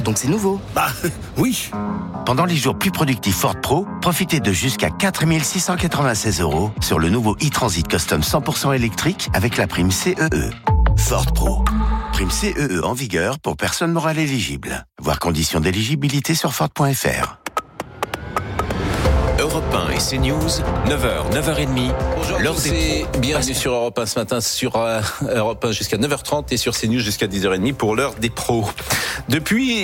D'accord, donc c'est nouveau. Bah, oui. Pendant les jours plus productifs Ford Pro, profitez de jusqu'à 4 696 € sur le nouveau e-Transit Custom 100% électrique avec la prime CEE. Ford Pro. Prime CEE en vigueur pour personnes morales éligibles. Voir conditions d'éligibilité sur Ford.fr. Europe 1 et CNews, 9h, 9h30. Bonjour à tous et bienvenue sur Europe 1 ce matin, sur Europe 1 jusqu'à 9h30 et sur CNews jusqu'à 10h30 pour l'heure des pros. Depuis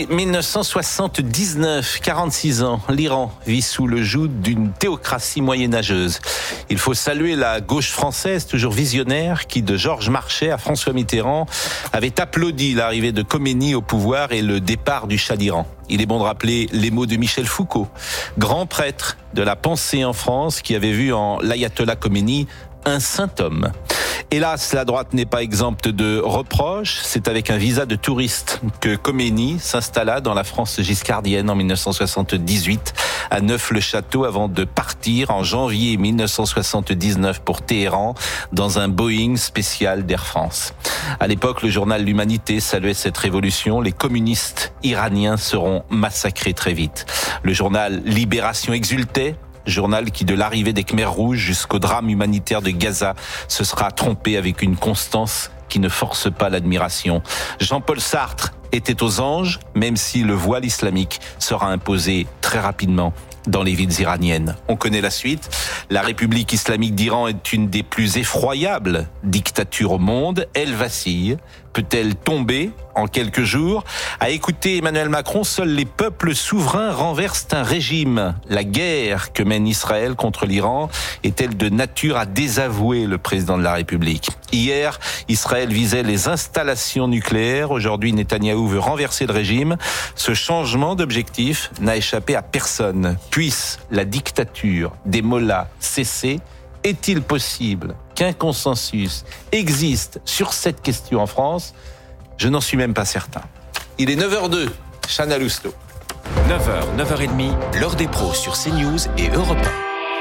1979, 46 ans, l'Iran vit sous le joug d'une théocratie moyenâgeuse. Il faut saluer la gauche française, toujours visionnaire, qui de Georges Marchais à François Mitterrand avait applaudi l'arrivée de Khomeini au pouvoir et le départ du Shah d'Iran. Il est bon de rappeler les mots de Michel Foucault, grand prêtre de la pensée en France, qui avait vu en l'ayatollah Khomeini un saint homme. Hélas, la droite n'est pas exempte de reproches. C'est avec un visa de touriste que Khomeini s'installa dans la France giscardienne en 1978 à Neuf-le-Château avant de partir en janvier 1979 pour Téhéran dans un Boeing spécial d'Air France. À l'époque, le journal L'Humanité saluait cette révolution. Les communistes iraniens seront massacrés très vite. Le journal Libération exultait. Journal qui, de l'arrivée des Khmers rouges jusqu'au drame humanitaire de Gaza, se sera trompé avec une constance qui ne force pas l'admiration. Jean-Paul Sartre était aux anges, même si le voile islamique sera imposé très rapidement dans les villes iraniennes. On connaît la suite. La République islamique d'Iran est une des plus effroyables dictatures au monde. Elle vacille. Peut-elle tomber en quelques jours? À écouter Emmanuel Macron, seuls les peuples souverains renversent un régime. La guerre que mène Israël contre l'Iran est-elle de nature à désavouer le président de la République? Hier, Israël visait les installations nucléaires. Aujourd'hui, Netanyahou veut renverser le régime. Ce changement d'objectif n'a échappé à personne. Puisse la dictature des mollahs cesser? Est-il possible qu'un consensus existe sur cette question en France? Je n'en suis même pas certain. Il est 9h02, Chana Lousteau. 9h, 9h30, l'heure des pros sur CNews et Europe 1.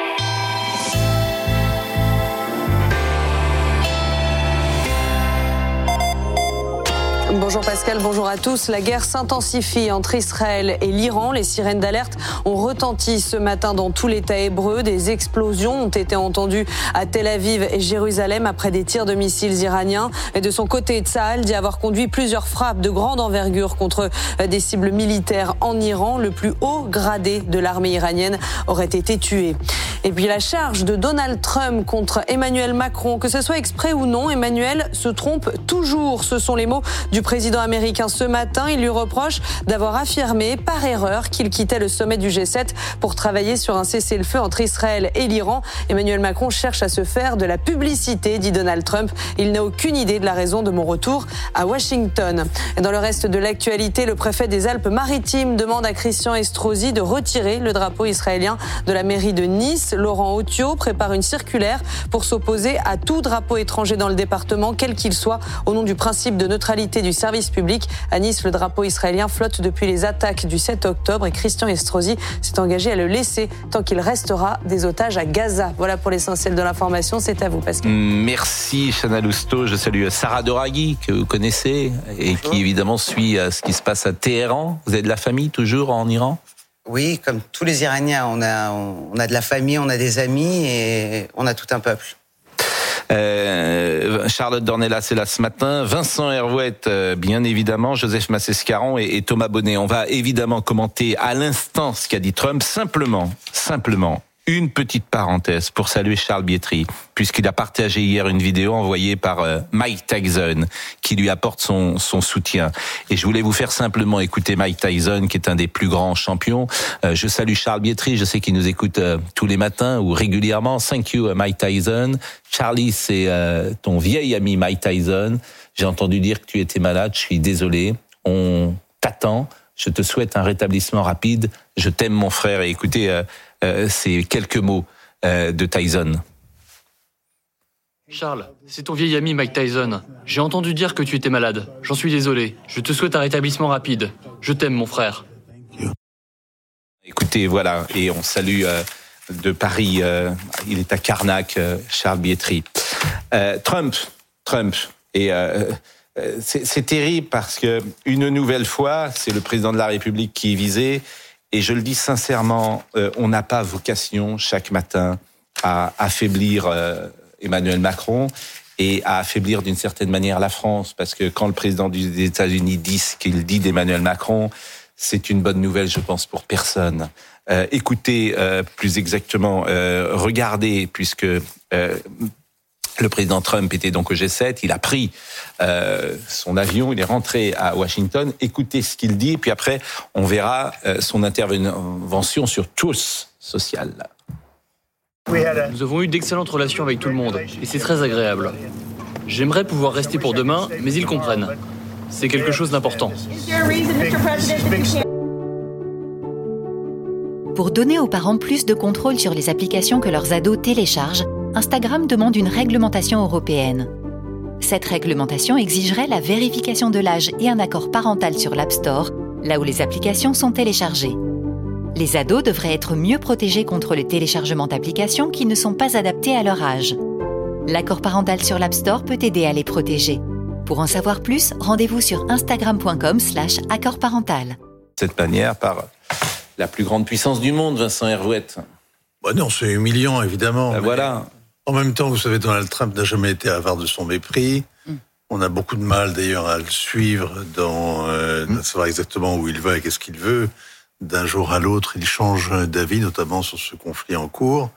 Bonjour Pascal, bonjour à tous. La guerre s'intensifie entre Israël et l'Iran. Les sirènes d'alerte ont retenti ce matin dans tout l'État hébreu. Des explosions ont été entendues à Tel Aviv et Jérusalem après des tirs de missiles iraniens. Et de son côté, Tsahal dit avoir conduit plusieurs frappes de grande envergure contre des cibles militaires en Iran. Le plus haut gradé de l'armée iranienne aurait été tué. Et puis la charge de Donald Trump contre Emmanuel Macron, que ce soit exprès ou non, Emmanuel se trompe toujours. Ce sont les mots du président américain ce matin. Il lui reproche d'avoir affirmé par erreur qu'il quittait le sommet du G7 pour travailler sur un cessez-le-feu entre Israël et l'Iran. Emmanuel Macron cherche à se faire de la publicité, dit Donald Trump. Il n'a aucune idée de la raison de mon retour à Washington. Et dans le reste de l'actualité, le préfet des Alpes-Maritimes demande à Christian Estrosi de retirer le drapeau israélien de la mairie de Nice. Laurent Otio prépare une circulaire pour s'opposer à tout drapeau étranger dans le département, quel qu'il soit, au nom du principe de neutralité du service public. À Nice, le drapeau israélien flotte depuis les attaques du 7 octobre et Christian Estrosi s'est engagé à le laisser tant qu'il restera des otages à Gaza. Voilà pour l'essentiel de l'information. C'est à vous, Pascal. Merci, Chana Lousteau. Je salue Sarah Doraghi, que vous connaissez et qui évidemment suit ce qui se passe à Téhéran. Vous avez de la famille toujours en Iran? Oui, comme tous les Iraniens, on a de la famille, on a des amis et on a tout un peuple. Charlotte Dornelas est là ce matin, Vincent Hervouette, bien évidemment, Joseph Massescaron et Thomas Bonnet. On va évidemment commenter à l'instant ce qu'a dit Trump. Simplement, une petite parenthèse pour saluer Charles Bietri, puisqu'il a partagé hier une vidéo envoyée par Mike Tyson, qui lui apporte son soutien. Et je voulais vous faire simplement écouter Mike Tyson, qui est un des plus grands champions. Je salue Charles Bietri, je sais qu'il nous écoute tous les matins ou régulièrement. Thank you, Mike Tyson. Charlie, c'est ton vieil ami Mike Tyson. J'ai entendu dire que tu étais malade, je suis désolé. On t'attend. Je te souhaite un rétablissement rapide. Je t'aime, mon frère. Et écoutez, ces quelques mots de Tyson. Charles, c'est ton vieil ami Mike Tyson. J'ai entendu dire que tu étais malade. J'en suis désolé. Je te souhaite un rétablissement rapide. Je t'aime, mon frère. Écoutez, voilà. Et on salue de Paris. Il est à Carnac, Charles Bietri. Trump. Et C'est terrible parce que une nouvelle fois, c'est le président de la République qui est visé. Et je le dis sincèrement, on n'a pas vocation chaque matin à affaiblir Emmanuel Macron et à affaiblir d'une certaine manière la France. Parce que quand le président des États-Unis dit ce qu'il dit d'Emmanuel Macron, c'est une bonne nouvelle, je pense, pour personne. Écoutez, plus exactement, regardez, puisque le président Trump était donc au G7, il a pris son avion, il est rentré à Washington. Écoutez ce qu'il dit, puis après, on verra son intervention sur Truth Social. Nous avons eu d'excellentes relations avec tout le monde, et c'est très agréable. J'aimerais pouvoir rester pour demain, mais ils comprennent. C'est quelque chose d'important. Pour donner aux parents plus de contrôle sur les applications que leurs ados téléchargent, Instagram demande une réglementation européenne. Cette réglementation exigerait la vérification de l'âge et un accord parental sur l'App Store, là où les applications sont téléchargées. Les ados devraient être mieux protégés contre le téléchargement d'applications qui ne sont pas adaptées à leur âge. L'accord parental sur l'App Store peut aider à les protéger. Pour en savoir plus, rendez-vous sur instagram.com/accord parental. De cette manière, par la plus grande puissance du monde, Vincent Herouette. Non, c'est humiliant, évidemment. Voilà. En même temps, vous savez, Donald Trump n'a jamais été avare de son mépris. On a beaucoup de mal, d'ailleurs, à le suivre, à savoir exactement où il va et qu'est-ce qu'il veut. D'un jour à l'autre, il change d'avis, notamment sur ce conflit en cours.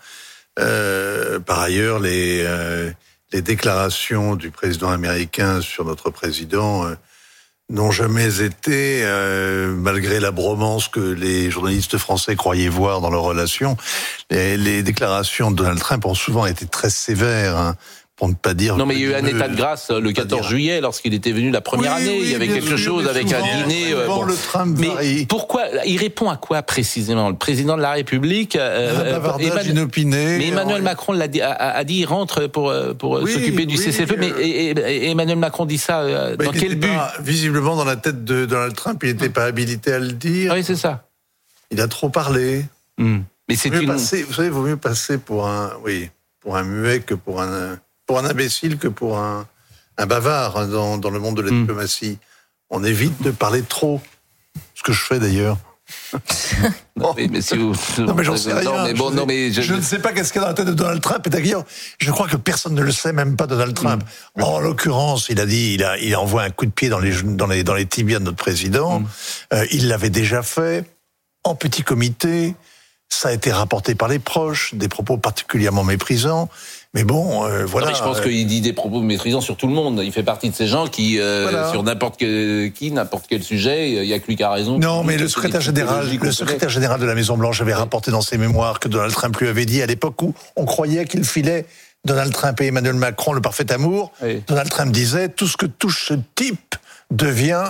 Par ailleurs, les déclarations du président américain sur notre président n'ont jamais été, malgré la bromance que les journalistes français croyaient voir dans leur relation, les déclarations de Donald Trump ont souvent été très sévères, pour ne pas dire... Non, mais il y a eu un état de grâce le 14 juillet, lorsqu'il était venu la première année. Il y avait quelque chose avec un dîner... le Trump mais pourquoi? Il répond à quoi précisément? Le président de la République... inopiné. Mais Emmanuel Macron a dit il rentre pour s'occuper du cessez-le-feu. Mais Emmanuel Macron dit ça dans quel but? Visiblement, dans la tête de Donald Trump, il n'était pas habilité à le dire. Oui, c'est ça. Il a trop parlé. Mais c'est vous savez, il vaut mieux passer pour un muet que pour un imbécile que pour un bavard dans le monde de la diplomatie. On évite de parler trop. Ce que je fais d'ailleurs. Non, mais j'en sais rien. Je ne sais pas qu'est-ce qu'il y a dans la tête de Donald Trump. Et d'ailleurs, je crois que personne ne le sait, même pas Donald Trump. En l'occurrence, il envoie un coup de pied dans les tibias de notre président. Il l'avait déjà fait en petit comité. Ça a été rapporté par les proches, des propos particulièrement méprisants. Mais bon, voilà. Non, mais je pense qu'il dit des propos méprisants sur tout le monde. Il fait partie de ces gens qui, sur n'importe quel sujet, il n'y a que lui qui a raison. Non, mais le secrétaire général de la Maison-Blanche avait rapporté dans ses mémoires que Donald Trump lui avait dit à l'époque où on croyait qu'il filait Donald Trump et Emmanuel Macron le parfait amour. Oui. Donald Trump disait tout ce que touche ce type devient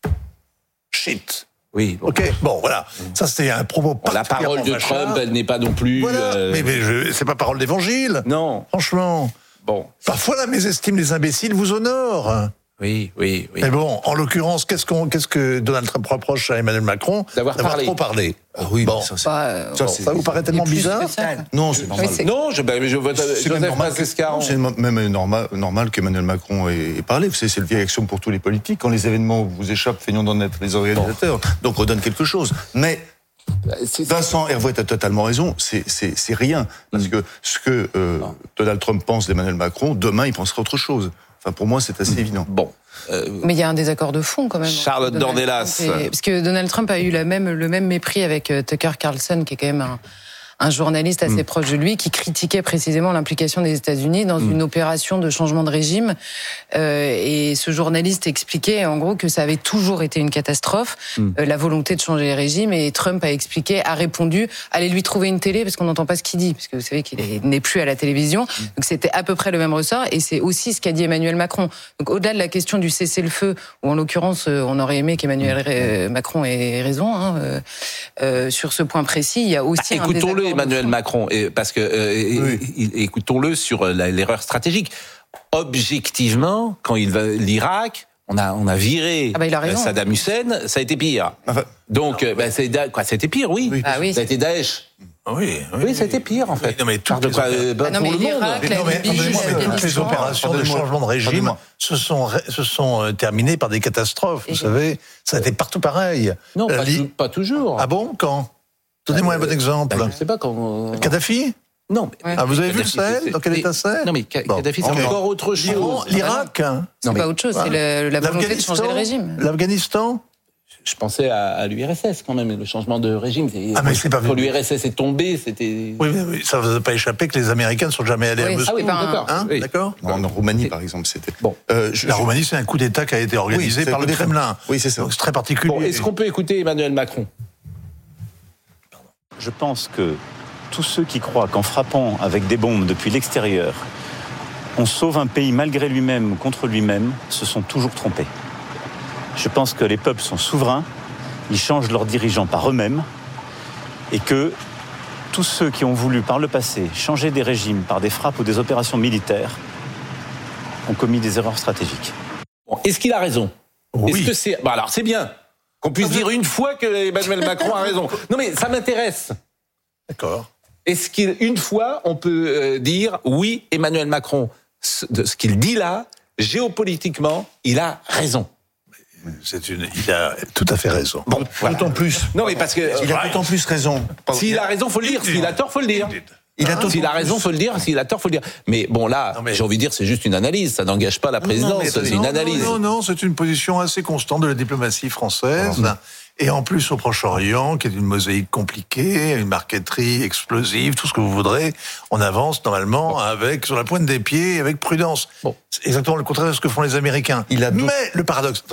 shit. Oui. Bon. Ok. Bon, voilà. Ça, c'était un propos particulièrement La parole de Trump, elle n'est pas non plus. Voilà. Mais c'est pas parole d'évangile. Non. Franchement. Bon. Parfois, la mésestime des imbéciles vous honore. Oui. Mais bon, en l'occurrence, qu'est-ce que Donald Trump reproche à Emmanuel Macron? D'avoir trop parlé. Ah oui, bon. Ça vous paraît tellement bizarre? Non, c'est normal. Je vote Joseph Massescaron. C'est même normal qu'Emmanuel Macron ait parlé. Vous savez, c'est le vieille action pour tous les politiques. Quand les événements vous échappent, feignons d'en être les organisateurs. Donc on donne quelque chose. Mais Vincent Herouette a totalement raison. C'est rien. Parce que ce que Donald Trump pense d'Emmanuel Macron, demain, il pensera autre chose. Enfin, pour moi, c'est assez évident. Bon. Mais il y a un désaccord de fond, quand même. Charlotte Dornelas. Parce que Donald Trump a eu le même mépris avec Tucker Carlson, qui est quand même un journaliste assez proche de lui, qui critiquait précisément l'implication des États-Unis dans une opération de changement de régime. Et ce journaliste expliquait, en gros, que ça avait toujours été une catastrophe, la volonté de changer les régimes. Et Trump a répondu, allez lui trouver une télé, parce qu'on n'entend pas ce qu'il dit, parce que vous savez qu'il n'est plus à la télévision. Donc c'était à peu près le même ressort. Et c'est aussi ce qu'a dit Emmanuel Macron. Donc au-delà de la question du cessez-le-feu, où en l'occurrence, on aurait aimé qu'Emmanuel Macron ait raison, sur ce point précis, il y a aussi un désaccord. Emmanuel Macron, parce que écoutons-le sur l'erreur stratégique. Objectivement, quand il va l'Irak, on a viré Saddam Hussein, ça a été pire. Donc, ça a été pire, oui. Ça a été Daesh. Oui, c'était pire en fait. Non, mais toutes l'Irak, la Libye, toutes les opérations de changement de régime se sont terminées par des catastrophes. Vous savez, ça a été partout pareil. Non, pas toujours. Ah bon, quand? Donnez-moi un bon exemple. Je ne sais pas quand. Kadhafi? Non. Vous avez vu le Sahel? Dans quel état c'est? Non, mais Kadhafi, c'est encore autre chose. L'Irak? C'est pas autre chose, c'est la volonté de changer le régime. L'Afghanistan? Je pensais à l'URSS quand même, le changement de régime. Mais c'est pas quand l'URSS est tombé, c'était. Oui, ça ne vous a pas échappé que les Américains ne sont jamais allés à Moscou. D'accord. D'accord. En Roumanie, par exemple, c'était. Bon. La Roumanie, c'est un coup d'État qui a été organisé par le Kremlin. Oui, c'est ça. Donc c'est très particulier. Bon, est-ce qu'on peut écouter Emmanuel Macron? Je pense que tous ceux qui croient qu'en frappant avec des bombes depuis l'extérieur, on sauve un pays malgré lui-même ou contre lui-même, se sont toujours trompés. Je pense que les peuples sont souverains, ils changent leurs dirigeants par eux-mêmes, et que tous ceux qui ont voulu par le passé changer des régimes par des frappes ou des opérations militaires ont commis des erreurs stratégiques. Bon, est-ce qu'il a raison? Oui. Est-ce que c'est... alors c'est bien qu'on puisse dire une fois que Emmanuel Macron a raison. Non mais ça m'intéresse. D'accord. Est-ce qu'une fois on peut dire oui, Emmanuel Macron, de ce qu'il dit là, géopolitiquement, il a raison? Il a tout à fait raison. Bon, voilà. D'autant plus. Non mais parce que Il a d'autant plus raison. s'il a raison, faut le dire. S'il a tort, faut le dire. S'il a raison, faut le dire. S'il a tort, faut le dire. Mais bon, là, j'ai envie de dire, c'est juste une analyse. Ça n'engage pas la présidence. C'est une analyse. Non, c'est une position assez constante de la diplomatie française. Et en plus, au Proche-Orient, qui est une mosaïque compliquée, une marqueterie explosive, tout ce que vous voudrez, on avance normalement sur la pointe des pieds, avec prudence. Bon. C'est exactement le contraire de ce que font les Américains. Mais le paradoxe,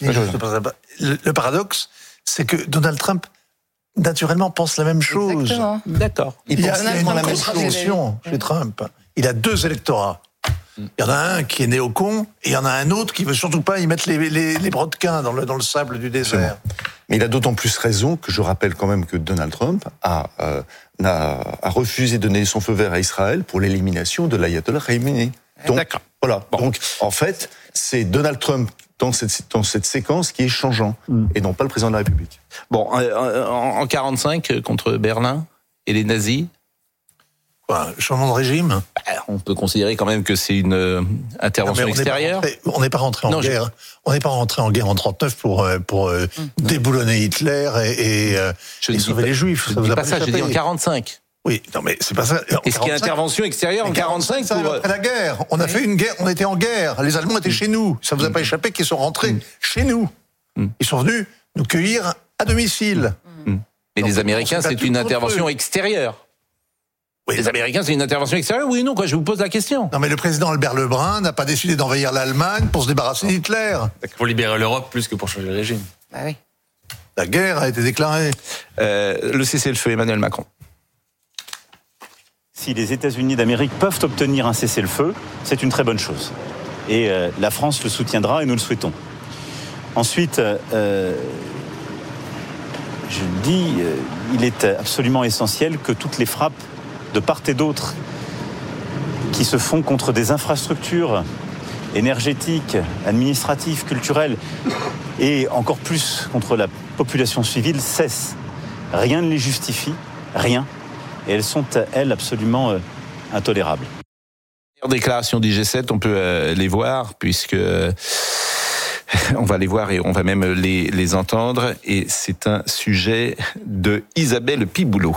le paradoxe, c'est que Donald Trump, naturellement, pense la même chose. Exactement. D'accord. Il y a la même solution chez Trump. Il a deux électorats. Il y en a un qui est néocon, et il y en a un autre qui veut surtout pas y mettre les brodequins dans le sable du désert. Mais il a d'autant plus raison que je rappelle quand même que Donald Trump a refusé de donner son feu vert à Israël pour l'élimination de l'ayatollah Khamenei. Donc, d'accord. Voilà. Bon. Donc, en fait, c'est Donald Trump dans cette séquence qui est changeant, et non pas le président de la République. Bon, en 45 contre Berlin et les nazis. Changement de régime? On peut considérer quand même que c'est une intervention extérieure. On n'est pas rentré en guerre. On n'est pas rentré en guerre en 39 pour déboulonner Hitler et sauver les Juifs. Je ne dis pas ça, je dis en 45. Oui, non mais c'est pas ça. Est-ce qu'il y a intervention extérieure en 45 pour... Après la guerre, on a fait une guerre, on était en guerre. Les Allemands étaient chez nous. Ça vous a pas échappé qu'ils sont rentrés chez nous. Ils sont venus nous cueillir à domicile. Mais les Américains, c'est une intervention extérieure. Oui, les Américains, c'est une intervention extérieure? Oui, non, je vous pose la question. Non, mais le président Albert Lebrun n'a pas décidé d'envahir l'Allemagne pour se débarrasser d'Hitler. Pour libérer l'Europe plus que pour changer le régime. Bah oui. La guerre a été déclarée. Le cessez-le-feu, Emmanuel Macron. Si les États-Unis d'Amérique peuvent obtenir un cessez-le-feu, c'est une très bonne chose. Et la France le soutiendra et nous le souhaitons. Ensuite, je dis, il est absolument essentiel que toutes les frappes de part et d'autre qui se font contre des infrastructures énergétiques, administratives, culturelles et encore plus contre la population civile cessent. Rien ne les justifie, rien. Et elles sont, elles, absolument intolérables. Les déclarations du G7, on peut les voir puisque on va les voir et on va même les entendre. Et c'est un sujet de Isabelle Piboulot.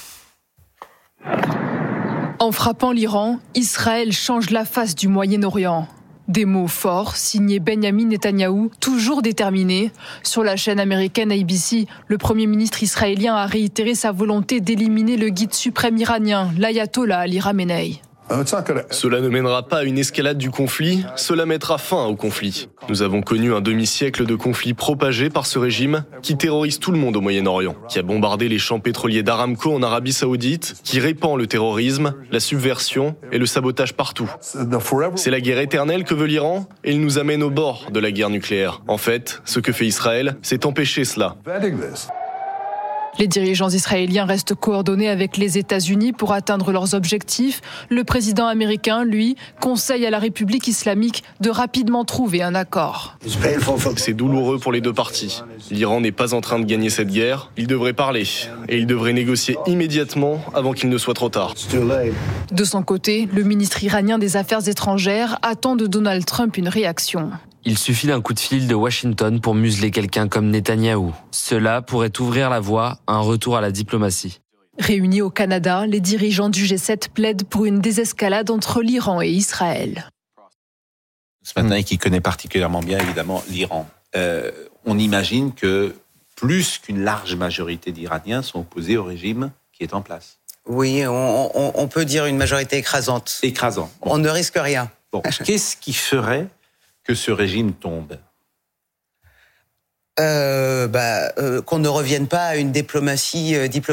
En frappant l'Iran, Israël change la face du Moyen-Orient. Des mots forts, signés Benyamin Netanyahou, toujours déterminé. Sur la chaîne américaine ABC, le Premier ministre israélien a réitéré sa volonté d'éliminer le guide suprême iranien, l'ayatollah Ali Khamenei. Cela ne mènera pas à une escalade du conflit, cela mettra fin au conflit. Nous avons connu un demi-siècle de conflits propagés par ce régime qui terrorise tout le monde au Moyen-Orient, qui a bombardé les champs pétroliers d'Aramco en Arabie Saoudite, qui répand le terrorisme, la subversion et le sabotage partout. C'est la guerre éternelle que veut l'Iran et il nous amène au bord de la guerre nucléaire. En fait, ce que fait Israël, c'est empêcher cela. Les dirigeants israéliens restent coordonnés avec les États-Unis pour atteindre leurs objectifs. Le président américain, lui, conseille à la République islamique de rapidement trouver un accord. C'est douloureux pour les deux parties. L'Iran n'est pas en train de gagner cette guerre. Il devrait parler. Et il devrait négocier immédiatement avant qu'il ne soit trop tard. De son côté, le ministre iranien des Affaires étrangères attend de Donald Trump une réaction. Il suffit d'un coup de fil de Washington pour museler quelqu'un comme Netanyahou. Cela pourrait ouvrir la voie à un retour à la diplomatie. Réunis au Canada, les dirigeants du G7 plaident pour une désescalade entre l'Iran et Israël. Ce matin, et qui connaît particulièrement bien, évidemment, l'Iran. On imagine que plus qu'une large majorité d'Iraniens sont opposés au régime qui est en place. Oui, on peut dire une majorité écrasante. Écrasant. Bon. On ne risque rien. Bon. Qu'est-ce qui ferait que ce régime tombe? Qu'on ne revienne pas à une diplomatie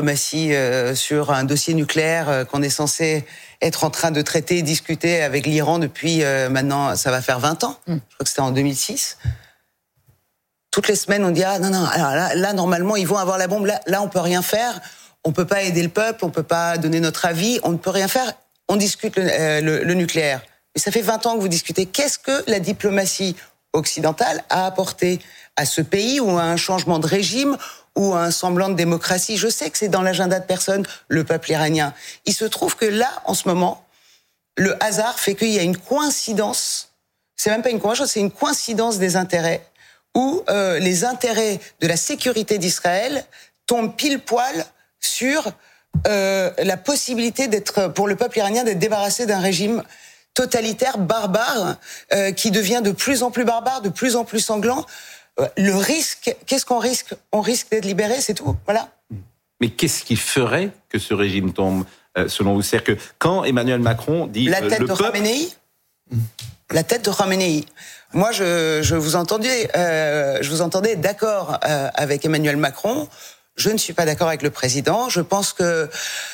sur un dossier nucléaire qu'on est censé être en train de traiter et discuter avec l'Iran depuis maintenant, ça va faire 20 ans. Je crois que c'était en 2006. Toutes les semaines, on dit non, alors là normalement ils vont avoir la bombe. Là, on peut rien faire. On peut pas aider le peuple. On peut pas donner notre avis. On ne peut rien faire. On discute le nucléaire. Mais ça fait 20 ans que vous discutez. Qu'est-ce que la diplomatie occidentale a apporté à ce pays ou à un changement de régime ou à un semblant de démocratie? Je sais que c'est dans l'agenda de personne, le peuple iranien. Il se trouve que là, en ce moment, le hasard fait qu'il y a une coïncidence. C'est même pas une coïncidence, c'est une coïncidence des intérêts où les intérêts de la sécurité d'Israël tombent pile poil sur la possibilité d'être, pour le peuple iranien, d'être débarrassé d'un régime totalitaire, barbare, qui devient de plus en plus barbare, de plus en plus sanglant. Le risque, qu'est-ce qu'on risque? On risque d'être libéré, c'est tout. Voilà. Mais qu'est-ce qui ferait que ce régime tombe, selon vous? C'est-à-dire que quand Emmanuel Macron dit la tête le de peuple... Khamenei, la tête de Khamenei. Moi, je vous entendais d'accord avec Emmanuel Macron. Je ne suis pas d'accord avec le président. Je pense que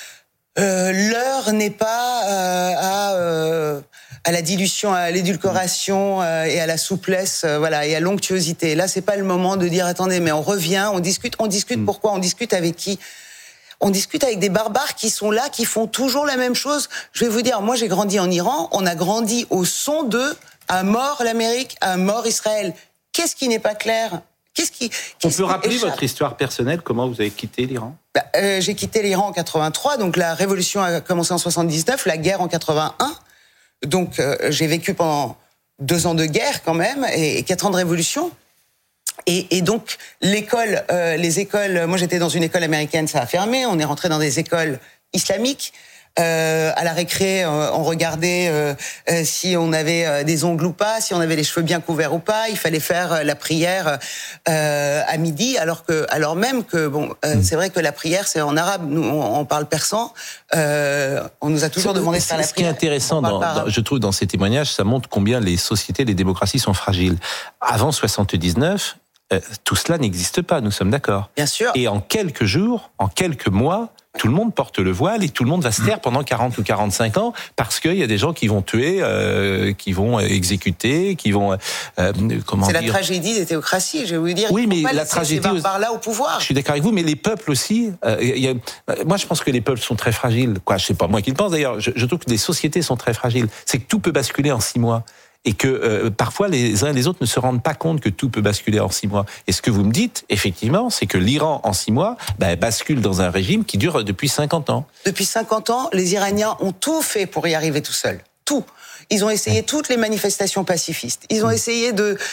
l'heure n'est pas à la dilution, à l'édulcoration et à la souplesse, et à l'onctuosité. Là, c'est pas le moment de dire attendez, mais on revient, on discute. Pourquoi? On discute avec qui? On discute avec des barbares qui sont là, qui font toujours la même chose. Je vais vous dire, moi, j'ai grandi en Iran. On a grandi au son de à mort l'Amérique, à mort Israël. Qu'est-ce qui n'est pas clair? On peut rappeler votre histoire personnelle, comment vous avez quitté l'Iran? J'ai quitté l'Iran en 83, donc la révolution a commencé en 79, la guerre en 81. Donc j'ai vécu pendant 2 ans de guerre quand même et 4 ans de révolution. Et donc les écoles, moi j'étais dans une école américaine, ça a fermé. On est rentré dans des écoles islamiques. À la récré, on regardait si on avait des ongles ou pas, si on avait les cheveux bien couverts ou pas. Il fallait faire la prière à midi, alors même que c'est vrai que la prière c'est en arabe. Nous, on parle persan. On nous a toujours demandé de faire la prière. Ce qui est intéressant, je trouve, dans ces témoignages, ça montre combien les sociétés, les démocraties sont fragiles. Avant 79, tout cela n'existe pas. Nous sommes d'accord. Bien sûr. Et en quelques jours, en quelques mois, tout le monde porte le voile et tout le monde va se taire pendant 40 ou 45 ans parce qu'il y a des gens qui vont tuer, qui vont exécuter, qui vont... C'est la tragédie des théocraties, je vais vous dire. Oui, mais la tragédie... par là au pouvoir. Je suis d'accord avec vous, mais les peuples aussi... moi, je pense que les peuples sont très fragiles. Je sais pas moi qui le pense d'ailleurs. Je trouve que les sociétés sont très fragiles. C'est que tout peut basculer en 6 mois. Et que parfois les uns et les autres ne se rendent pas compte que tout peut basculer en 6 mois. Et ce que vous me dites, effectivement, c'est que l'Iran, en 6 mois, bascule dans un régime qui dure depuis 50 ans. Depuis 50 ans, les Iraniens ont tout fait pour y arriver tout seuls. Tout. Ils ont essayé toutes les manifestations pacifistes. Ils ont essayé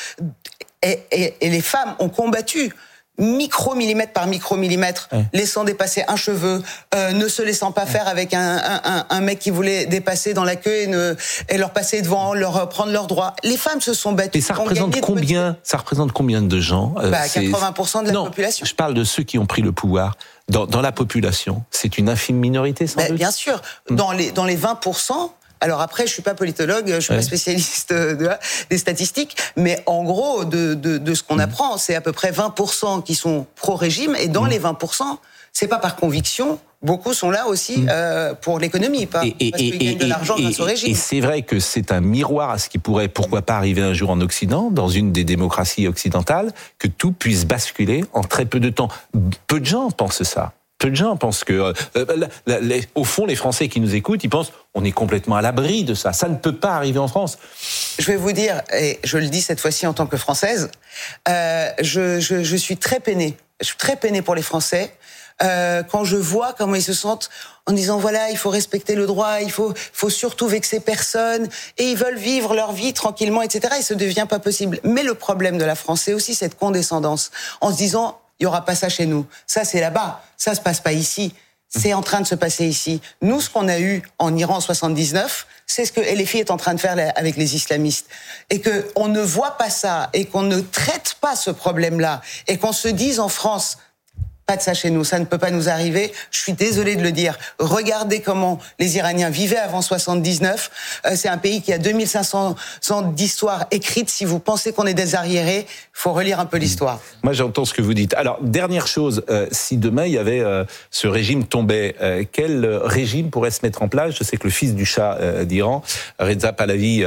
et les femmes ont combattu micromillimètre par micromillimètre, laissant dépasser un cheveu, ne se laissant pas faire avec un mec qui voulait dépasser dans la queue et leur passer devant, leur prendre leurs droits. Les femmes se sont battues. Et ça représente combien de gens? 80% de la population. Je parle de ceux qui ont pris le pouvoir. Dans la population, c'est une infime minorité, sans doute. Bien sûr. Dans les 20%, alors après, je suis pas politologue, je suis pas spécialiste des statistiques, mais en gros, de ce qu'on apprend, c'est à peu près 20% qui sont pro-régime, et dans les 20%, c'est pas par conviction beaucoup sont là aussi pour l'économie, parce qu'ils gagnent de l'argent grâce au régime. Et c'est vrai que c'est un miroir à ce qui pourrait, pourquoi pas, arriver un jour en Occident, dans une des démocraties occidentales, que tout puisse basculer en très peu de temps. Peu de gens pensent ça. Peu de gens pensent que, au fond, les Français qui nous écoutent, ils pensent on est complètement à l'abri de ça. Ça ne peut pas arriver en France. Je vais vous dire, et je le dis cette fois-ci en tant que Française, je suis très peinée. Je suis très peinée pour les Français quand je vois comment ils se sentent en disant voilà, il faut respecter le droit, il faut surtout vexer personne, et ils veulent vivre leur vie tranquillement, etc. Et ça ne devient pas possible. Mais le problème de la France, c'est aussi cette condescendance, en se disant il y aura pas ça chez nous. Ça, c'est là-bas. Ça se passe pas ici. C'est en train de se passer ici. Nous, ce qu'on a eu en Iran en 79, c'est ce que LFI est en train de faire avec les islamistes. Et que on ne voit pas ça, et qu'on ne traite pas ce problème-là, et qu'on se dise en France, pas de ça chez nous, ça ne peut pas nous arriver. Je suis désolée de le dire. Regardez comment les Iraniens vivaient avant 79. C'est un pays qui a 2500 ans d'histoire écrite. Si vous pensez qu'on est des arriérés, faut relire un peu l'histoire. Moi, j'entends ce que vous dites. Alors, dernière chose, si demain il y avait ce régime tombait, quel régime pourrait se mettre en place? Je sais que le fils du Shah d'Iran, Reza Pahlavi,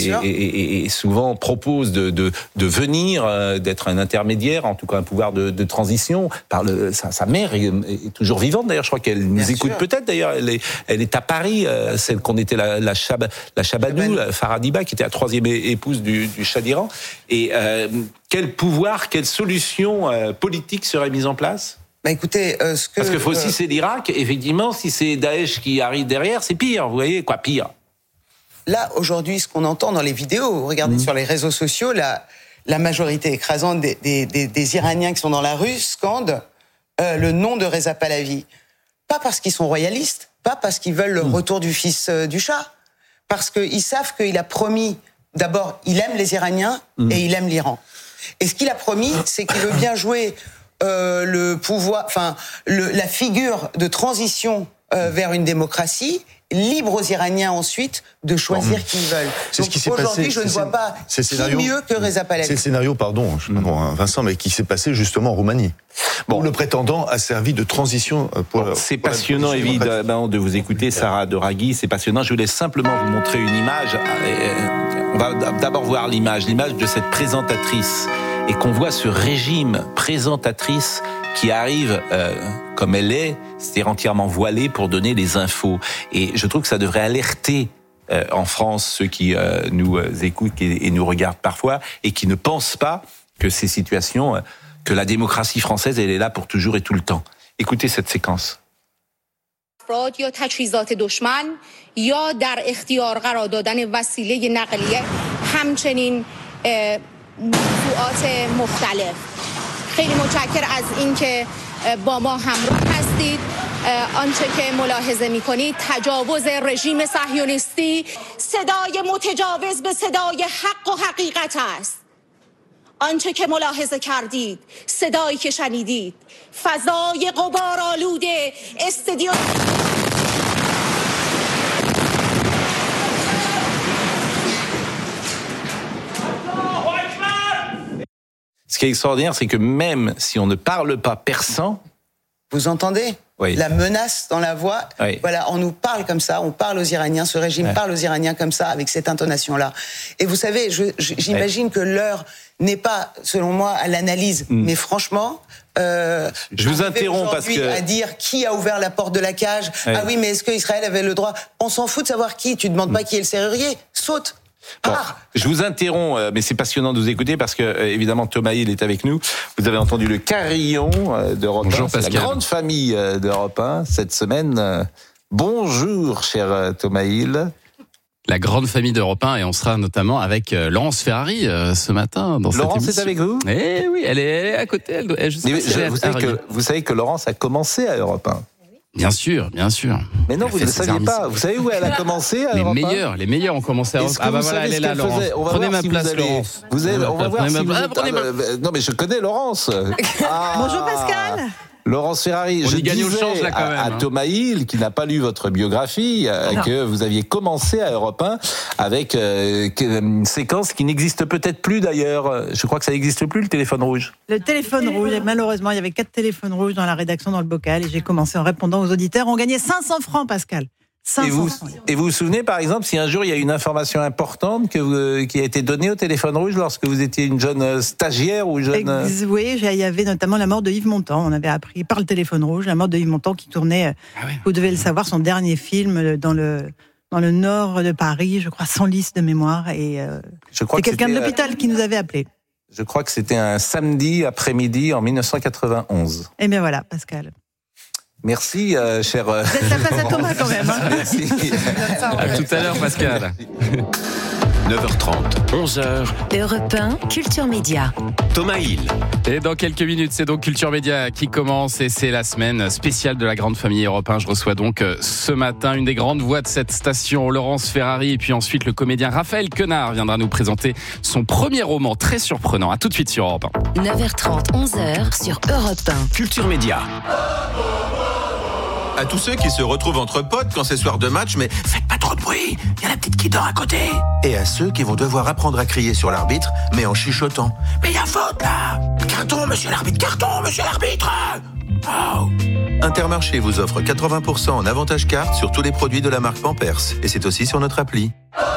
et souvent propose de venir, d'être un intermédiaire, en tout cas un pouvoir de transition. Sa mère est toujours vivante, d'ailleurs, je crois qu'elle nous écoute peut-être, d'ailleurs, elle est à Paris, celle qu'on était la Shabanou, Faradiba, qui était la troisième épouse du Shah d'Iran. Et quel pouvoir, quelle solution politique serait mise en place? Écoutez, parce que si c'est l'Irak, effectivement, si c'est Daesh qui arrive derrière, c'est pire, vous voyez, quoi, pire. Là, aujourd'hui, ce qu'on entend dans les vidéos, regardez sur les réseaux sociaux, la majorité écrasante des Iraniens qui sont dans la rue scandent le nom de Reza Pahlavi. Pas parce qu'ils sont royalistes, pas parce qu'ils veulent le retour du fils du Shah, parce qu'ils savent qu'il a promis, d'abord, il aime les Iraniens et il aime l'Iran. Et ce qu'il a promis, c'est qu'il veut bien jouer le pouvoir, la figure de transition vers une démocratie, libre aux Iraniens ensuite de choisir qui ils veulent. Donc aujourd'hui, je ne vois pas qui mieux que Reza Pahlavi. C'est le scénario, Vincent, mais qui s'est passé justement en Roumanie. Où le prétendant a servi de transition pour... C'est passionnant, évidemment, de vous écouter, Sarah Doraghi, c'est passionnant. Je voulais simplement vous montrer une image. On va d'abord voir l'image de cette présentatrice, et qu'on voit ce régime présentatrice qui arrive comme elle est, c'est-à-dire entièrement voilée pour donner les infos. Et je trouve que ça devrait alerter en France ceux qui nous écoutent et nous regardent parfois, et qui ne pensent pas que ces situations, que la démocratie française, elle est là pour toujours et tout le temps. Écoutez cette séquence. یا تجهیزات دشمن یا در اختیار قرار دادن وسیله نقلیه همچنین موضوعات مختلف. خیلی متشکر از اینکه با ما همراه هستید. آنچه که ملاحظه می‌کنید تجاوز رژیم صهیونیستی صدای متجاوز به صدای حق و حقیقت است. آنچه که ملاحظه کردید، صدایی که شنیدید، فضای غبارآلود استودیو. Ce qui est extraordinaire, c'est que même si on ne parle pas persan... Vous entendez ? Oui. La menace dans la voix. Oui. Voilà, on nous parle comme ça, on parle aux Iraniens, ce régime parle aux Iraniens comme ça, avec cette intonation-là. Et vous savez, j'imagine que l'heure n'est pas, selon moi, à l'analyse, mais franchement... je vous interromps parce que... à dire qui a ouvert la porte de la cage. Ah oui, mais est-ce qu'Israël avait le droit? On s'en fout de savoir qui. Tu demandes pas qui est le serrurier. Saute. Bon, je vous interromps, mais c'est passionnant de vous écouter parce que, évidemment, Thomas Hill est avec nous. Vous avez entendu le carillon d'Europe 1, c'est la grande famille d'Europe 1 cette semaine. Bonjour, cher Thomas Hill. La grande famille d'Europe 1, et on sera notamment avec Laurence Ferrari ce matin dans cette émission. Laurence est avec vous? Eh oui, elle est à côté. Vous savez que Laurence a commencé à Europe 1. Bien sûr, bien sûr. Mais non, vous ne le saviez pas. Vous savez où elle a commencé à Europe 1? Les meilleurs ont commencé à Europe 1. Ah bah voilà, elle est là, Laurence. Prenez ma place, Laurence. On va voir si vous êtes... Non, mais je connais Laurence. Bonjour Pascal. Laurence Ferrari, On je y gagne au disais change, là, quand même, à hein. Thomas Hill, qui n'a pas lu votre biographie, que vous aviez commencé à Europe 1 avec une séquence qui n'existe peut-être plus d'ailleurs. Je crois que ça n'existe plus, le téléphone rouge. Le téléphone rouge, malheureusement, il y avait 4 téléphones rouges dans la rédaction, dans le bocal, et j'ai commencé en répondant aux auditeurs. On gagnait 500 francs, Pascal. 500 francs. Et vous vous souvenez, par exemple, si un jour il y a une information importante qui a été donnée au téléphone rouge lorsque vous étiez une jeune stagiaire ou jeune... Oui, il y avait notamment la mort de Yves Montand. On avait appris par le téléphone rouge la mort de Yves Montand qui tournait, vous devez le savoir, son dernier film dans le nord de Paris, je crois, sans liste de mémoire. Et c'est quelqu'un de l'hôpital qui nous avait appelé. Je crois que c'était un samedi après-midi en 1991. Eh bien voilà, Pascal. Merci, cher... Vous êtes la face à Thomas quand même. Hein. Merci. À tout à l'heure, Pascal. 9h30, 11h, Europe 1, Culture Média. Thomas Hill. Et dans quelques minutes, c'est donc Culture Média qui commence et c'est la semaine spéciale de la grande famille Europe 1. Je reçois donc ce matin une des grandes voix de cette station, Laurence Ferrari, et puis ensuite le comédien Raphaël Quenard viendra nous présenter son premier roman très surprenant. À tout de suite sur Europe 1. 9h30, 11h sur Europe 1. Culture Média. À tous ceux qui se retrouvent entre potes quand c'est soir de match, mais faites pas trop de bruit, il y a la petite qui dort à côté. Et à ceux qui vont devoir apprendre à crier sur l'arbitre, mais en chuchotant. Mais il y a faute là. Carton, monsieur l'arbitre, carton, monsieur l'arbitre. Oh. Intermarché vous offre 80% en avantage carte sur tous les produits de la marque Pampers. Et c'est aussi sur notre appli.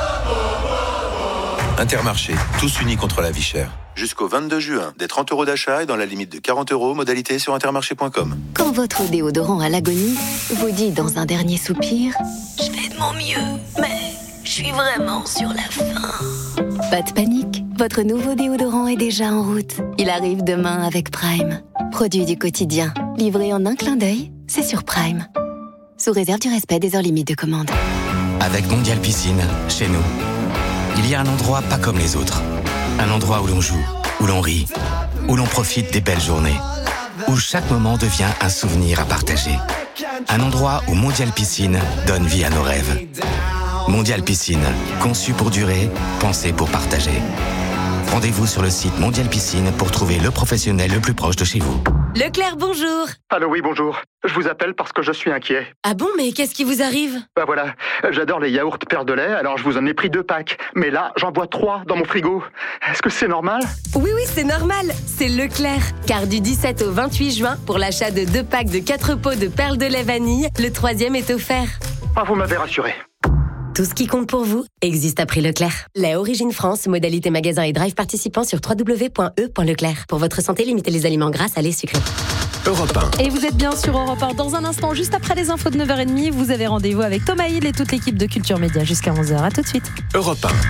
Intermarché, tous unis contre la vie chère. Jusqu'au 22 juin, des 30 € d'achat et dans la limite de 40 €, modalité sur intermarché.com. Quand votre déodorant à l'agonie vous dit dans un dernier soupir « Je fais de mon mieux, mais je suis vraiment sur la fin ». Pas de panique, votre nouveau déodorant est déjà en route. Il arrive demain avec Prime. Produit du quotidien, livré en un clin d'œil, c'est sur Prime. Sous réserve du respect des heures limites de commande. Avec Mondial Piscine, chez nous, il y a un endroit pas comme les autres. Un endroit où l'on joue, où l'on rit, où l'on profite des belles journées, où chaque moment devient un souvenir à partager. Un endroit où Mondial Piscine donne vie à nos rêves. Mondial Piscine, conçu pour durer, pensé pour partager. Rendez-vous sur le site Mondial Piscine pour trouver le professionnel le plus proche de chez vous. Leclerc, bonjour. Allô, oui, bonjour. Je vous appelle parce que je suis inquiet. Ah bon, mais qu'est-ce qui vous arrive? Bah voilà, j'adore les yaourts Père de lait, alors je vous en ai pris 2 packs. Mais là, j'en bois 3 dans mon frigo. Est-ce que c'est normal? Oui, c'est normal. C'est Leclerc. Car du 17 au 28 juin, pour l'achat de 2 packs de 4 pots de perles de lait vanille, le 3e est offert. Ah, vous m'avez rassuré. Tout ce qui compte pour vous existe à prix Leclerc. Lait Origine France, modalité magasin et drive participant sur www.e.leclerc. Pour votre santé, limitez les aliments gras, salés, sucrés. Europe 1. Et vous êtes bien sur Europe 1. Dans un instant, juste après les infos de 9h30, vous avez rendez-vous avec Thomas Hill et toute l'équipe de Culture Média jusqu'à 11h. À tout de suite. Europe 1.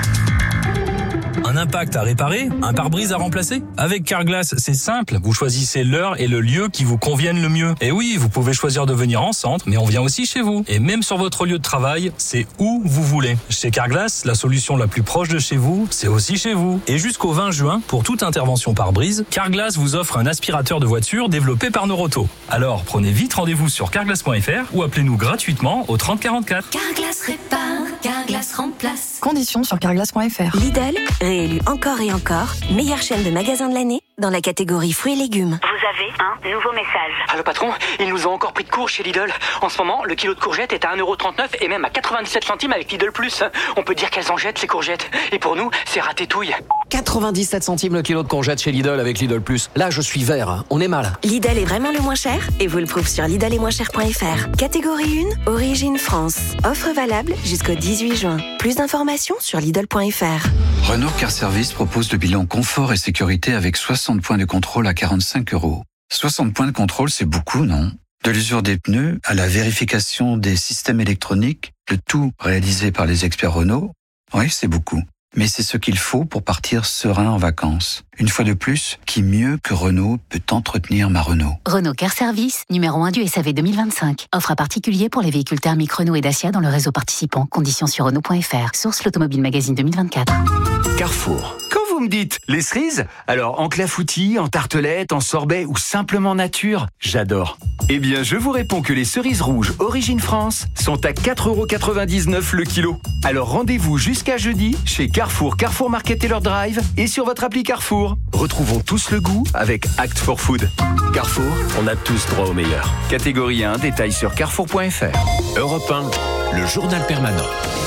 Un impact à réparer, un pare-brise à remplacer. Avec Carglass, c'est simple. Vous choisissez l'heure et le lieu qui vous conviennent le mieux. Et oui, vous pouvez choisir de venir en centre, mais on vient aussi chez vous. Et même sur votre lieu de travail, c'est où vous voulez. Chez Carglass, la solution la plus proche de chez vous, c'est aussi chez vous. Et jusqu'au 20 juin, pour toute intervention pare-brise, Carglass vous offre un aspirateur de voiture développé par Noroto. Alors, prenez vite rendez-vous sur carglass.fr ou appelez-nous gratuitement au 30 44. Carglass répare, Carglass remplace. Conditions sur carglass.fr. Lidl, réélu encore et encore, meilleure chaîne de magasins de l'année dans la catégorie fruits et légumes. Vous avez un nouveau message. Allô patron, ils nous ont encore pris de court chez Lidl. En ce moment, le kilo de courgettes est à 1,39€ et même à 97 centimes avec Lidl Plus. On peut dire qu'elles en jettent ces courgettes. Et pour nous, c'est ratatouille. 97 centimes le kilo de courgettes chez Lidl avec Lidl Plus. Là, je suis vert, on est mal. Lidl est vraiment le moins cher et vous le prouve sur lidl-et-moins-cher.fr. Catégorie 1, Origine France. Offre valable jusqu'au 18 juin. Plus d'informations sur lidl.fr. Renault Car Service propose le bilan confort et sécurité avec 60 points de contrôle à 45 €. 60 points de contrôle, c'est beaucoup, non? De l'usure des pneus à la vérification des systèmes électroniques, le tout réalisé par les experts Renault. Oui, c'est beaucoup. Mais c'est ce qu'il faut pour partir serein en vacances. Une fois de plus, qui mieux que Renault peut entretenir ma Renault? Renault Car Service, numéro 1 du SAV 2025. Offre à particulier pour les véhicules thermiques Renault et Dacia dans le réseau participant. Conditions sur Renault.fr. Source l'Automobile Magazine 2024. Carrefour. Quand vous vous me dites? Les cerises? Alors, en clafoutis, en tartelette, en sorbet ou simplement nature? J'adore. Eh bien, je vous réponds que les cerises rouges Origine France sont à 4,99 € le kilo. Alors, rendez-vous jusqu'à jeudi chez Carrefour, Carrefour Market Taylor Drive et sur votre appli Carrefour. Retrouvons tous le goût avec Act for Food. Carrefour, on a tous droit au meilleur. Catégorie 1, détails sur carrefour.fr. Europe 1, le journal permanent.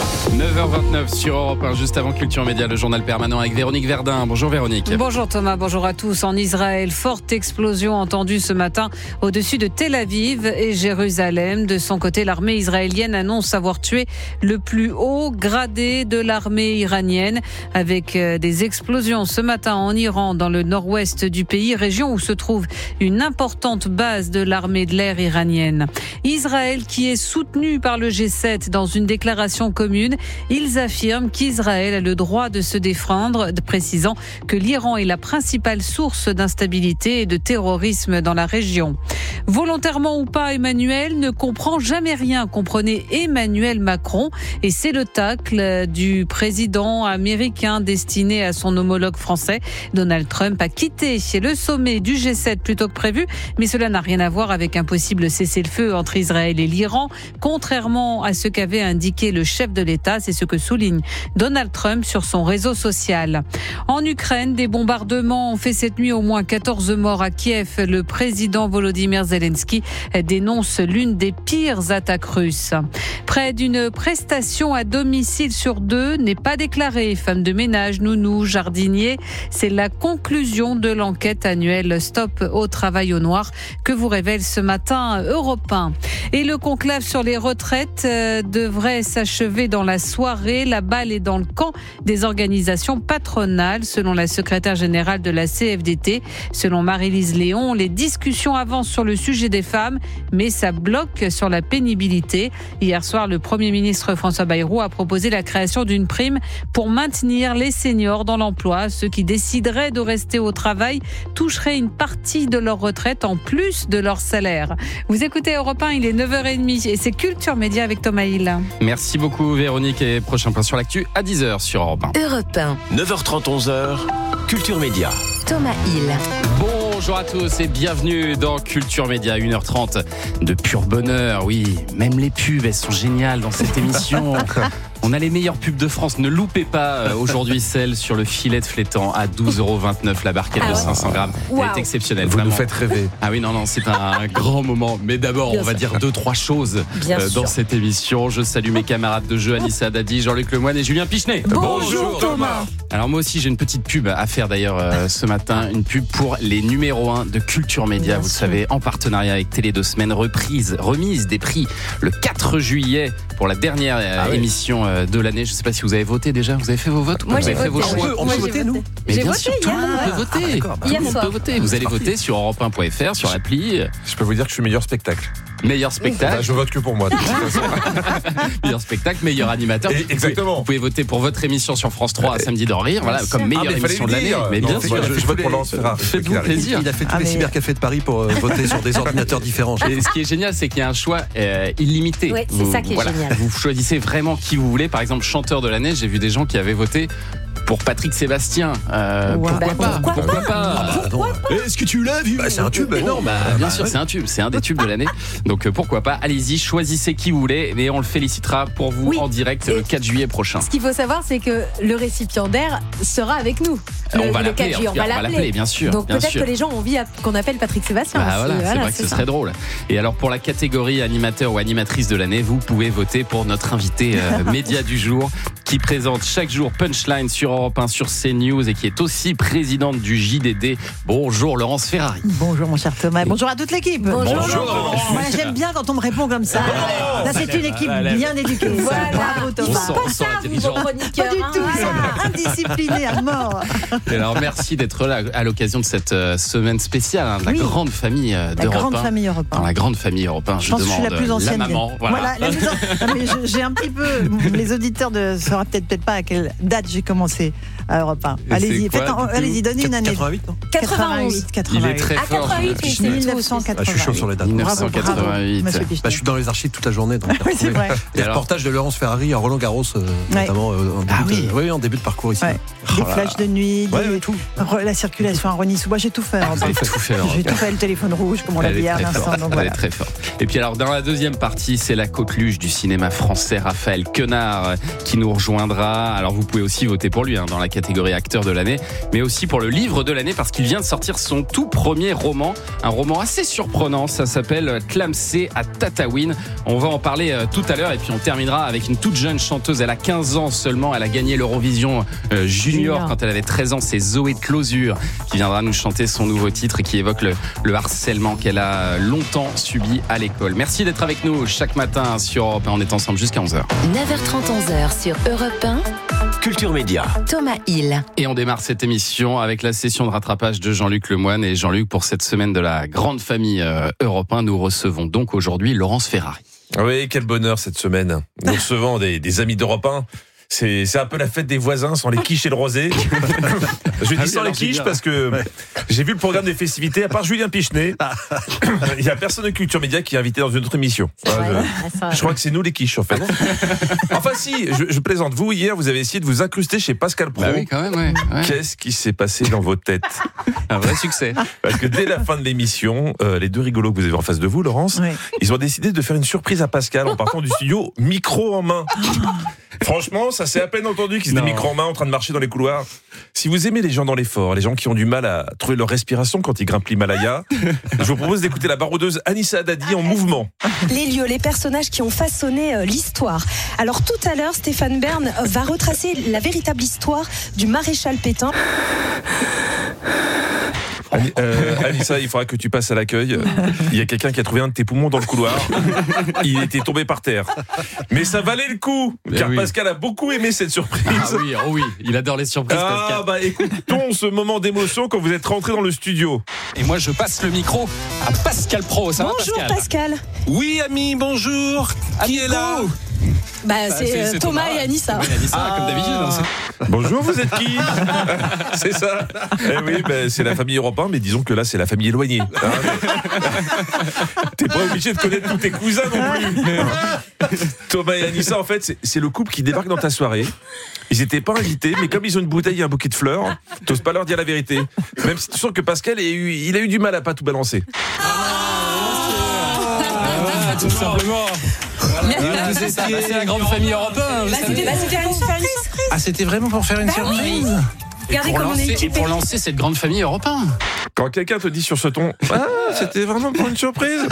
9h29 sur Europe 1, juste avant Culture Média, le journal permanent avec Véronique Verdun. Bonjour Véronique. Bonjour Thomas, bonjour à tous. En Israël, forte explosion entendue ce matin au-dessus de Tel Aviv et Jérusalem. De son côté, l'armée israélienne annonce avoir tué le plus haut gradé de l'armée iranienne avec des explosions ce matin en Iran, dans le nord-ouest du pays, région où se trouve une importante base de l'armée de l'air iranienne. Israël qui est soutenu par le G7 dans une déclaration commune. Ils affirment qu'Israël a le droit de se défendre, précisant que l'Iran est la principale source d'instabilité et de terrorisme dans la région. Volontairement ou pas, Emmanuel ne comprend jamais rien, comprenait Emmanuel Macron. Et c'est le tacle du président américain destiné à son homologue français. Donald Trump a quitté le sommet du G7 plus tôt que prévu, mais cela n'a rien à voir avec un possible cessez-le-feu entre Israël et l'Iran, contrairement à ce qu'avait indiqué le chef de l'État. C'est ce que souligne Donald Trump sur son réseau social. En Ukraine, des bombardements ont fait cette nuit au moins 14 morts à Kiev. Le président Volodymyr Zelensky dénonce l'une des pires attaques russes. Près d'une prestation à domicile sur 2 n'est pas déclarée. Femme de ménage, nounou, jardinier, c'est la conclusion de l'enquête annuelle Stop au travail au noir que vous révèle ce matin Europe 1. Et le conclave sur les retraites devrait s'achever dans la soirée. La balle est dans le camp des organisations patronales, selon la secrétaire générale de la CFDT. Selon Marie-Lise Léon, les discussions avancent sur le sujet des femmes, mais ça bloque sur la pénibilité. Hier soir, le Premier ministre François Bayrou a proposé la création d'une prime pour maintenir les seniors dans l'emploi. Ceux qui décideraient de rester au travail toucheraient une partie de leur retraite en plus de leur salaire. Vous écoutez Europe 1, il est 9h30 et c'est Culture Média avec Thomas Hill. Merci beaucoup Véronique et prochain point sur l'actu à 10h sur Europe 1. Europe 1. 9h30, 11h, Culture Média. Thomas Hill. Bonjour à tous et bienvenue dans Culture Média, 1h30 de pur bonheur. Oui, même les pubs, elles sont géniales dans cette émission. On a les meilleures pubs de France. Ne loupez pas aujourd'hui celle sur le filet de flétan à 12,29 € la barquette de 500 grammes. Elle est exceptionnelle. Vous vraiment. nous faites rêver. Ah oui, non, c'est un grand moment. Mais d'abord, on va dire 2-3 choses dans cette émission. Je salue mes camarades de jeu, Anissa Dadi, Jean-Luc Lemoyne et Julien Pichenet. Bonjour Thomas. Alors moi aussi, j'ai une petite pub à faire d'ailleurs ce matin. Une pub pour les numéros 1 de Culture Média. Vous le savez, en partenariat avec Télé 2 Semaines, remise des prix le 4 juillet pour la dernière émission de l'année. Je ne sais pas si vous avez voté déjà. Vous avez fait vos votes? Moi, vous avez fait vos choix? On peut voter, nous? Mais j'ai bien voté sûr, tout le monde peut voter. Tout le monde peut voter. Vous allez voter sur europe1.fr, sur l'appli. Je peux vous dire que je suis meilleur spectacle. Meilleur spectacle. Bah, je vote que pour moi. Meilleur spectacle, meilleur animateur. Exactement. Vous pouvez voter pour votre émission sur France 3 Samedi d'en rire, voilà, comme meilleure émission de l'année. Mais bien sûr, je vote pour Laurence Ferrari. Faites-vous plaisir. Il a fait tous les cybercafés de Paris pour voter sur des ordinateurs différents. Et ce qui est génial, c'est qu'il y a un choix illimité. Ouais, c'est ça qui est génial. Vous choisissez vraiment qui vous voulez. Par exemple, chanteur de l'année, j'ai vu des gens qui avaient voté pour Patrick Sébastien. Pourquoi pas Est-ce que tu l'as vu? C'est un tube. Non, bien sûr, c'est un tube. C'est un des tubes de l'année. Donc pourquoi pas? Allez-y, choisissez qui vous voulez et on le félicitera pour vous en direct le 4 juillet prochain. Ce qu'il faut savoir, c'est que le récipiendaire sera avec nous. On va le 4 juillet, on va l'appeler, bien sûr. Donc peut-être que les gens ont envie qu'on appelle Patrick Sébastien. C'est vrai que ce serait drôle. Et alors pour la catégorie animateur ou animatrice de l'année, vous pouvez voter pour notre invité média du jour qui présente chaque jour Punchline sur Europe 1, sur CNews et qui est aussi présidente du JDD. Bonjour Laurence Ferrari. Bonjour mon cher Thomas. Bonjour à toute l'équipe. Bonjour. Moi j'aime bien quand on me répond comme ça. Là c'est une équipe bien éduquée. Voilà. Bravo Thomas. Pas ça, vous chroniqueur. Pas du tout ça. Indiscipliné à mort. Et alors merci d'être là à l'occasion de cette semaine spéciale, de la grande famille d'Europe 1. La grande famille Europe 1. Dans la grande famille Europe 1, je pense demande que je suis la plus ancienne. La maman. Voilà. J'ai un petit peu. Les auditeurs ne sauront peut-être pas à quelle date j'ai commencé à Europe 1. Allez-y, allez-y, donnez une année. 88, non 88. Il est très fort. 88, c'est 1988. Je suis chaud sur les dates. 1988. Monsieur Pichenet. Je suis dans les archives toute la journée. Donc oui, c'est vrai. Des reportages de Laurence Ferrari à Roland Garros, notamment en début de parcours ici. Ouais. Des flashs de nuit, la circulation à Rony-sous-Bois, j'ai tout fait. J'ai tout fait, le téléphone rouge, comme on l'a dit hier à l'instant. Elle est très forte. Et puis alors, dans la deuxième partie, c'est la coqueluche du cinéma français, Raphaël Quenard, qui nous rejoindra. Alors, vous pouvez aussi voter pour lui dans la catégorie acteur de l'année, mais aussi pour le livre de l'année, parce qu'il vient de sortir son tout premier roman, un roman assez surprenant. Ça s'appelle Tlemcé à Tataouine. On va en parler tout à l'heure, et puis on terminera avec une toute jeune chanteuse. Elle a 15 ans seulement. Elle a gagné l'Eurovision Junior quand elle avait 13 ans. C'est Zoé de Closure qui viendra nous chanter son nouveau titre et qui évoque le harcèlement qu'elle a longtemps subi à l'école. Merci d'être avec nous chaque matin sur Europe 1. On est ensemble jusqu'à 11h. 9h30, 11h sur Europe 1. Culture Média. Thomas Hill. Et on démarre cette émission avec la session de rattrapage de Jean-Luc Lemoyne. Et Jean-Luc, pour cette semaine de la grande famille Europe 1, nous recevons donc aujourd'hui Laurence Ferrari. Oui, quel bonheur cette semaine. Nous recevons des amis d'Europe 1. C'est un peu la fête des voisins sans les quiches et le rosé. Je dis sans les quiches parce que j'ai vu le programme des festivités. À part Julien Pichenet, il n'y a personne de Culture Média qui est invité dans une autre émission. Je crois que c'est nous les quiches en fait. Enfin si, je plaisante. Vous, hier, vous avez essayé de vous incruster chez Pascal Praud. Bah oui, quand même, ouais. Qu'est-ce qui s'est passé dans vos têtes ? Un vrai succès. Parce que dès la fin de l'émission, les deux rigolos que vous avez en face de vous, Laurence, ils ont décidé de faire une surprise à Pascal en partant du studio, micro en main. Franchement, ça s'est à peine entendu qu'ils étaient micro en main en train de marcher dans les couloirs. Si vous aimez les gens dans l'effort, les gens qui ont du mal à trouver leur respiration quand ils grimpent l'Himalaya, je vous propose d'écouter la baroudeuse Anissa Haddadi en mouvement. Les lieux, les personnages qui ont façonné l'histoire. Alors tout à l'heure, Stéphane Bern va retracer la véritable histoire du maréchal Pétain. Anissa, il faudra que tu passes à l'accueil. Il y a quelqu'un qui a trouvé un de tes poumons dans le couloir. Il était tombé par terre. Mais ça valait le coup, car Pascal a beaucoup aimé cette surprise. Ah oui, il adore les surprises, Pascal. Écoutons ce moment d'émotion quand vous êtes rentré dans le studio. Et moi, je passe le micro à Pascal Praud. Ça bonjour va, Pascal. Oui, ami, bonjour. Qui est là ? C'est Thomas et Anissa. Comme d'habitude. Bonjour, vous êtes qui ? C'est ça. Oui, c'est la famille Europe 1, mais disons que là, c'est la famille éloignée. T'es pas obligé de connaître tous tes cousins non plus. Thomas et Anissa, en fait, c'est le couple qui débarque dans ta soirée. Ils n'étaient pas invités, mais comme ils ont une bouteille et un bouquet de fleurs, t'oses pas leur dire la vérité. Même si tu sens que Pascal, il a eu du mal à pas tout balancer. Tout simplement. C'est la grande famille Europe 1. C'était une surprise. Ah, c'était vraiment pour faire une surprise. Regardez comment on est équipés. Et pour lancer cette grande famille Europe 1. Quand quelqu'un te dit sur ce ton, c'était vraiment pour une surprise,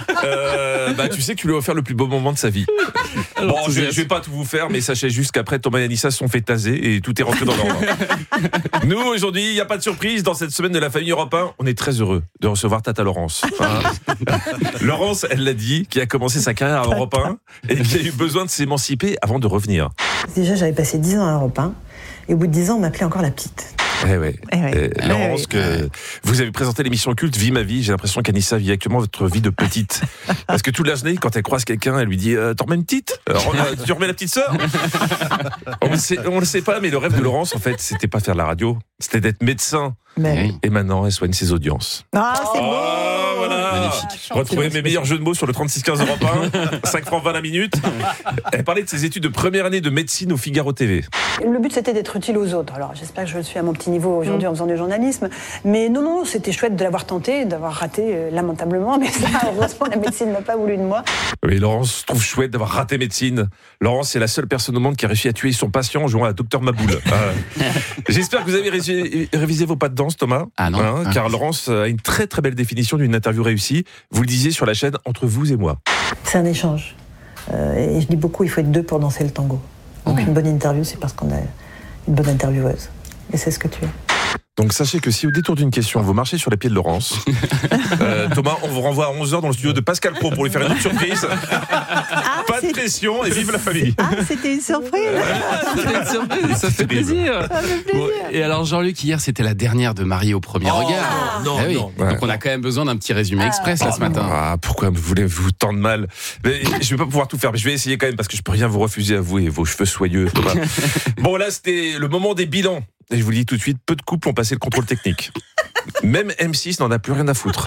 tu sais que tu lui as offert le plus beau moment de sa vie. Bon, je vais pas tout vous faire, mais sachez juste qu'après, Thomas et Anissa se sont fait taser et tout est rentré dans l'ordre. Nous, aujourd'hui, il n'y a pas de surprise. Dans cette semaine de la famille Europe 1, on est très heureux de recevoir Tata Laurence. Laurence, elle l'a dit, qui a commencé sa carrière à Europe 1 et qui a eu besoin de s'émanciper avant de revenir. Déjà, j'avais passé 10 ans à Europe 1 et au bout de 10 ans, on m'appelait encore la petite. Laurence, que vous avez présenté l'émission culte Vie ma vie. J'ai l'impression qu'Anissa vit actuellement votre vie de petite. Parce que toute la journée, quand elle croise quelqu'un, elle lui dit t'en remets une petite tu remets la petite sœur. On le sait pas, mais le rêve de Laurence, en fait, c'était pas faire de la radio, c'était d'être médecin. Et maintenant, elle soigne ses audiences. C'est beau. Voilà. Magnifique. Retrouvez mes meilleurs jeux de mots sur le 3615 Europe 1. 5 francs 20 la minute. Elle parlait de ses études de première année de médecine au Figaro TV. Le but, c'était d'être utile aux autres. Alors, j'espère que je suis à mon petit niveau aujourd'hui en faisant du journalisme. Mais non, c'était chouette de l'avoir tenté, d'avoir raté lamentablement. Mais ça, heureusement, la médecine n'a pas voulu de moi. Oui, Laurence trouve chouette d'avoir raté médecine. Laurence, c'est la seule personne au monde qui a réussi à tuer son patient en jouant à Docteur Maboul. J'espère que vous avez révisé vos pas de danse, Thomas. Ah non. Car Laurence a une très très belle définition d'une interview réussie. Vous le disiez sur la chaîne Entre vous et moi. C'est un échange. Et je dis beaucoup, il faut être deux pour danser le tango. Donc une bonne interview, c'est parce qu'on a une bonne intervieweuse. Et c'est ce que tu es. Donc sachez que si au détour d'une question, vous marchez sur les pieds de Laurence, Thomas, on vous renvoie à 11h dans le studio de Pascal Praud pour lui faire une autre surprise. Pas de pression et vive la famille. C'était une surprise. C'était une surprise, ça fait plaisir. Bon, et alors Jean-Luc, hier c'était la dernière de Marie au premier regard. Non. Donc on a quand même besoin d'un petit résumé express là ce matin. Pourquoi voulez-vous tant de mal? Je vais pas pouvoir tout faire, mais je vais essayer quand même parce que je peux rien vous refuser à vous et vos cheveux soyeux, Thomas. Bon, là c'était le moment des bilans. Et je vous le dis tout de suite, peu de couples ont passé le contrôle technique. Même M6 n'en a plus rien à foutre.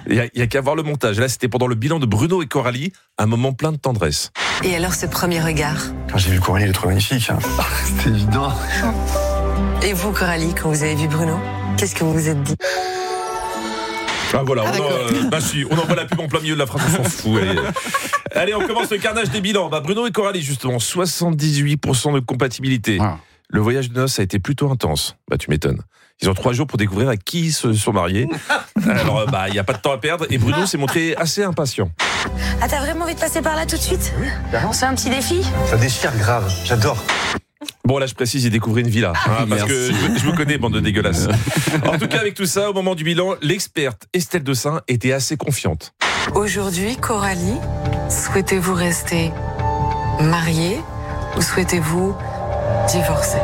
Il y a qu'à voir le montage. Là, c'était pendant le bilan de Bruno et Coralie, un moment plein de tendresse. Et alors, ce premier regard? Quand j'ai vu Coralie, elle est trop magnifique. C'était évident. Et vous, Coralie, quand vous avez vu Bruno, qu'est-ce que vous vous êtes dit? Ah voilà, on envoie la pub en plein milieu de la phrase, on s'en fout. Allez, on commence le carnage des bilans. Bruno et Coralie, justement, 78% de compatibilité. Le voyage de noces a été plutôt intense. Tu m'étonnes. Ils ont 3 jours pour découvrir à qui ils se sont mariés. Alors, il n'y a pas de temps à perdre. Et Bruno s'est montré assez impatient. Ah, t'as vraiment envie de passer par là tout de suite? On se fait un petit défi? Ça déchire grave, j'adore. Bon, là, je précise, j'ai découvert une villa. Parce que je vous connais, bande de dégueulasses. En tout cas, avec tout ça, au moment du bilan, l'experte Estelle Dessein était assez confiante. Aujourd'hui, Coralie, souhaitez-vous rester mariée ou souhaitez-vous divorcer?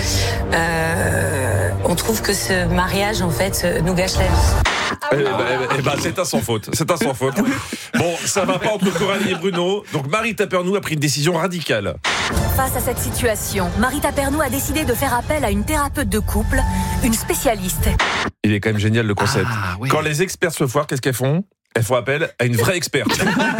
On trouve que ce mariage, en fait, nous gâche la vie. C'est un sans faute. C'est un sans faute. Bon, ça va pas entre Coralie et Bruno. Donc Marie Tapernou a pris une décision radicale. Face à cette situation, Marie Tapernou a décidé de faire appel à une thérapeute de couple, une spécialiste. Il est quand même génial le concept. Quand les experts se foirent, qu'est-ce qu'elles font? Elles font appel à une vraie experte.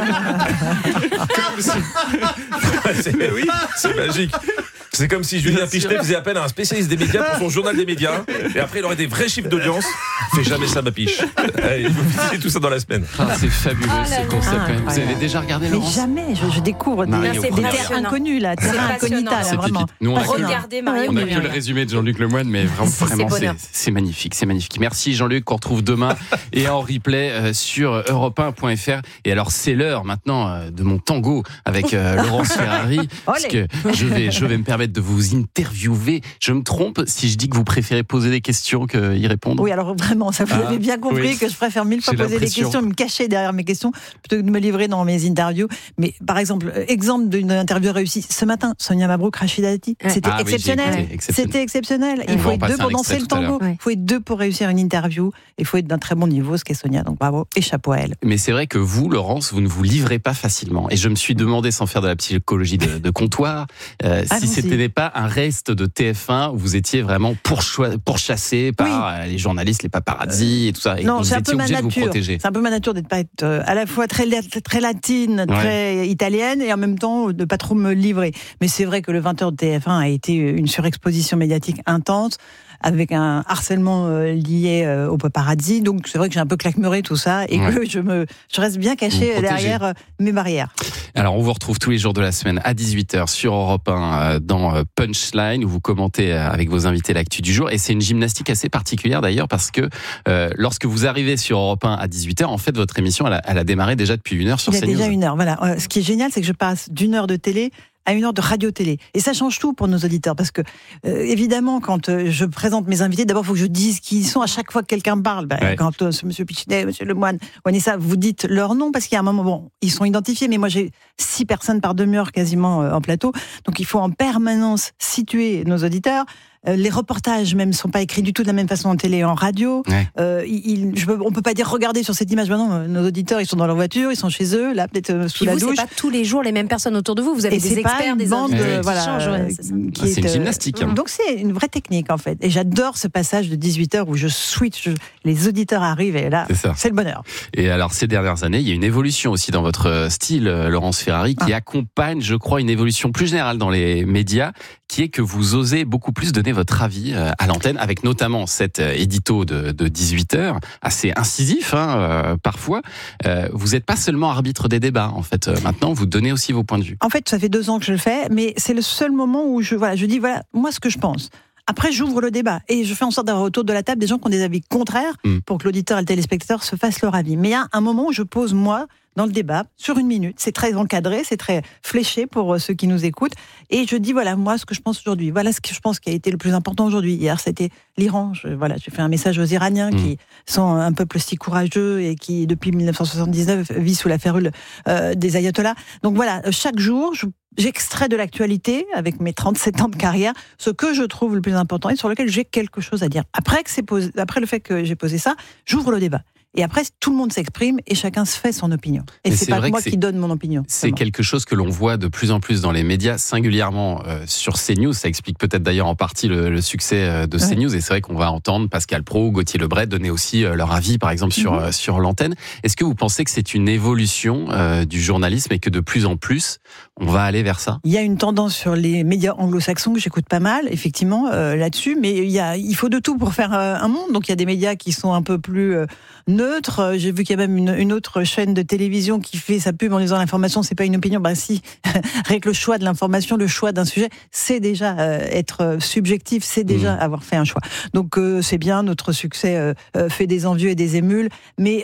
C'est magique. C'est comme si Julien Pichelet faisait appel à un spécialiste des médias pour son journal des médias, et après il aurait des vrais chiffres d'audience. Fais jamais ça, ma piche. Allez, vous visitez tout ça dans la semaine. C'est fabuleux ce concept quand même. Vous avez déjà regardé, Laurence? Mais jamais, je découvre des terres inconnues là, terrain incognita là, vraiment. Nous, regardez Mario. On a que le résumé de Jean-Luc Lemoyne, mais vraiment c'est magnifique, c'est magnifique. Merci Jean-Luc, qu'on retrouve demain et en replay sur europe1.fr. Et alors c'est l'heure maintenant de mon tango avec Laurence Ferrari, parce que je vais me permettre de vous interviewer. Je me trompe si je dis que vous préférez poser des questions qu'y répondre? Oui, alors vraiment, ça vous avez bien compris que je préfère 1000 fois poser des questions, me cacher derrière mes questions, plutôt que de me livrer dans mes interviews. Mais par exemple, exemple d'une interview réussie, ce matin, Sonia Mabrouk, Rachida Dati, c'était exceptionnel. C'était exceptionnel. Il faut être deux pour danser le tango. Il faut être deux pour réussir une interview. Il faut être d'un très bon niveau, ce qu'est Sonia. Donc bravo et chapeau à elle. Mais c'est vrai que vous, Laurence, vous ne vous livrez pas facilement. Et je me suis demandé, sans faire de la psychologie de comptoir, si c'était pas un reste de TF1 où vous étiez vraiment pourchassé par les journalistes, les paparazzi et tout ça. Et non, vous étiez obligé de vous protéger. C'est un peu ma nature d'être pas être à la fois très latine, très italienne et en même temps de pas trop me livrer. Mais c'est vrai que le 20h de TF1 a été une surexposition médiatique intense, avec un harcèlement lié au paparazzi. Donc c'est vrai que j'ai un peu claquemuré tout ça et que je reste bien cachée derrière mes barrières. Alors on vous retrouve tous les jours de la semaine à 18h sur Europe 1 dans Punchline où vous commentez avec vos invités l'actu du jour. Et c'est une gymnastique assez particulière d'ailleurs parce que lorsque vous arrivez sur Europe 1 à 18h, en fait votre émission elle a démarré déjà depuis 1 heure sur CNews. Il y a déjà 1 heure, voilà. Ce qui est génial, c'est que je passe d'1 heure de télé à 1 heure de radio-télé. Et ça change tout pour nos auditeurs, parce que, évidemment, quand je présente mes invités, d'abord, il faut que je dise qui ils sont à chaque fois que quelqu'un parle. Quand Monsieur Pichelet, Monsieur Lemoyne, Vanessa, vous dites leur nom, parce qu'il y a un moment, ils sont identifiés, mais moi, j'ai 6 personnes par demi-heure quasiment en plateau. Donc, il faut en permanence situer nos auditeurs. Les reportages même sont pas écrits du tout de la même façon en télé et en radio. On peut pas dire regardez sur cette image. Maintenant, nos auditeurs ils sont dans leur voiture, ils sont chez eux, là peut-être sous la douche. C'est pas tous les jours les mêmes personnes autour de vous. Vous avez des experts, des invités c'est une gymnastique. Donc c'est une vraie technique en fait. Et j'adore ce passage de 18h où je switch, les auditeurs arrivent et là c'est le bonheur. Et alors ces dernières années, il y a une évolution aussi dans votre style, Laurence Ferrari, qui accompagne, je crois, une évolution plus générale dans les médias, qui est que vous osez beaucoup plus donner votre avis à l'antenne, avec notamment cet édito de 18h, assez incisif parfois. Vous n'êtes pas seulement arbitre des débats, en fait. Maintenant, vous donnez aussi vos points de vue. En fait, ça fait 2 ans que je le fais, mais c'est le seul moment où je dis, voilà, moi, ce que je pense. Après, j'ouvre le débat et je fais en sorte d'avoir autour de la table des gens qui ont des avis contraires pour que l'auditeur et le téléspectateur se fassent leur avis. Mais il y a un moment où je pose, moi, dans le débat, sur 1 minute. C'est très encadré, c'est très fléché pour ceux qui nous écoutent. Et je dis, voilà, moi, ce que je pense aujourd'hui. Voilà ce que je pense qui a été le plus important aujourd'hui. Hier, c'était l'Iran. J'ai fait un message aux Iraniens qui sont un peuple si courageux et qui, depuis 1979, vit sous la férule des ayatollahs. Donc voilà, chaque jour, j'extrais de l'actualité, avec mes 37 ans de carrière, ce que je trouve le plus important et sur lequel j'ai quelque chose à dire. Après le fait que j'ai posé ça, j'ouvre le débat. Et après, tout le monde s'exprime et chacun se fait son opinion. Et c'est pas moi qui donne mon opinion. C'est quelque chose que l'on voit de plus en plus dans les médias, singulièrement sur CNews. Ça explique peut-être d'ailleurs en partie le succès de CNews. Et c'est vrai qu'on va entendre Pascal Praud, Gauthier Lebret donner aussi leur avis, par exemple, sur l'antenne. Est-ce que vous pensez que c'est une évolution du journalisme et que de plus en plus, on va aller vers ça ? Il y a une tendance sur les médias anglo-saxons que j'écoute pas mal, effectivement, là-dessus. Mais il faut de tout pour faire un monde. Donc il y a des médias qui sont un peu plus neutre. J'ai vu qu'il y a même une autre chaîne de télévision qui fait sa pub en disant l'information, c'est pas une opinion. Ben si, rien que le choix de l'information, le choix d'un sujet, c'est déjà être subjectif, c'est déjà avoir fait un choix. Donc c'est bien, notre succès fait des envieux et des émules, mais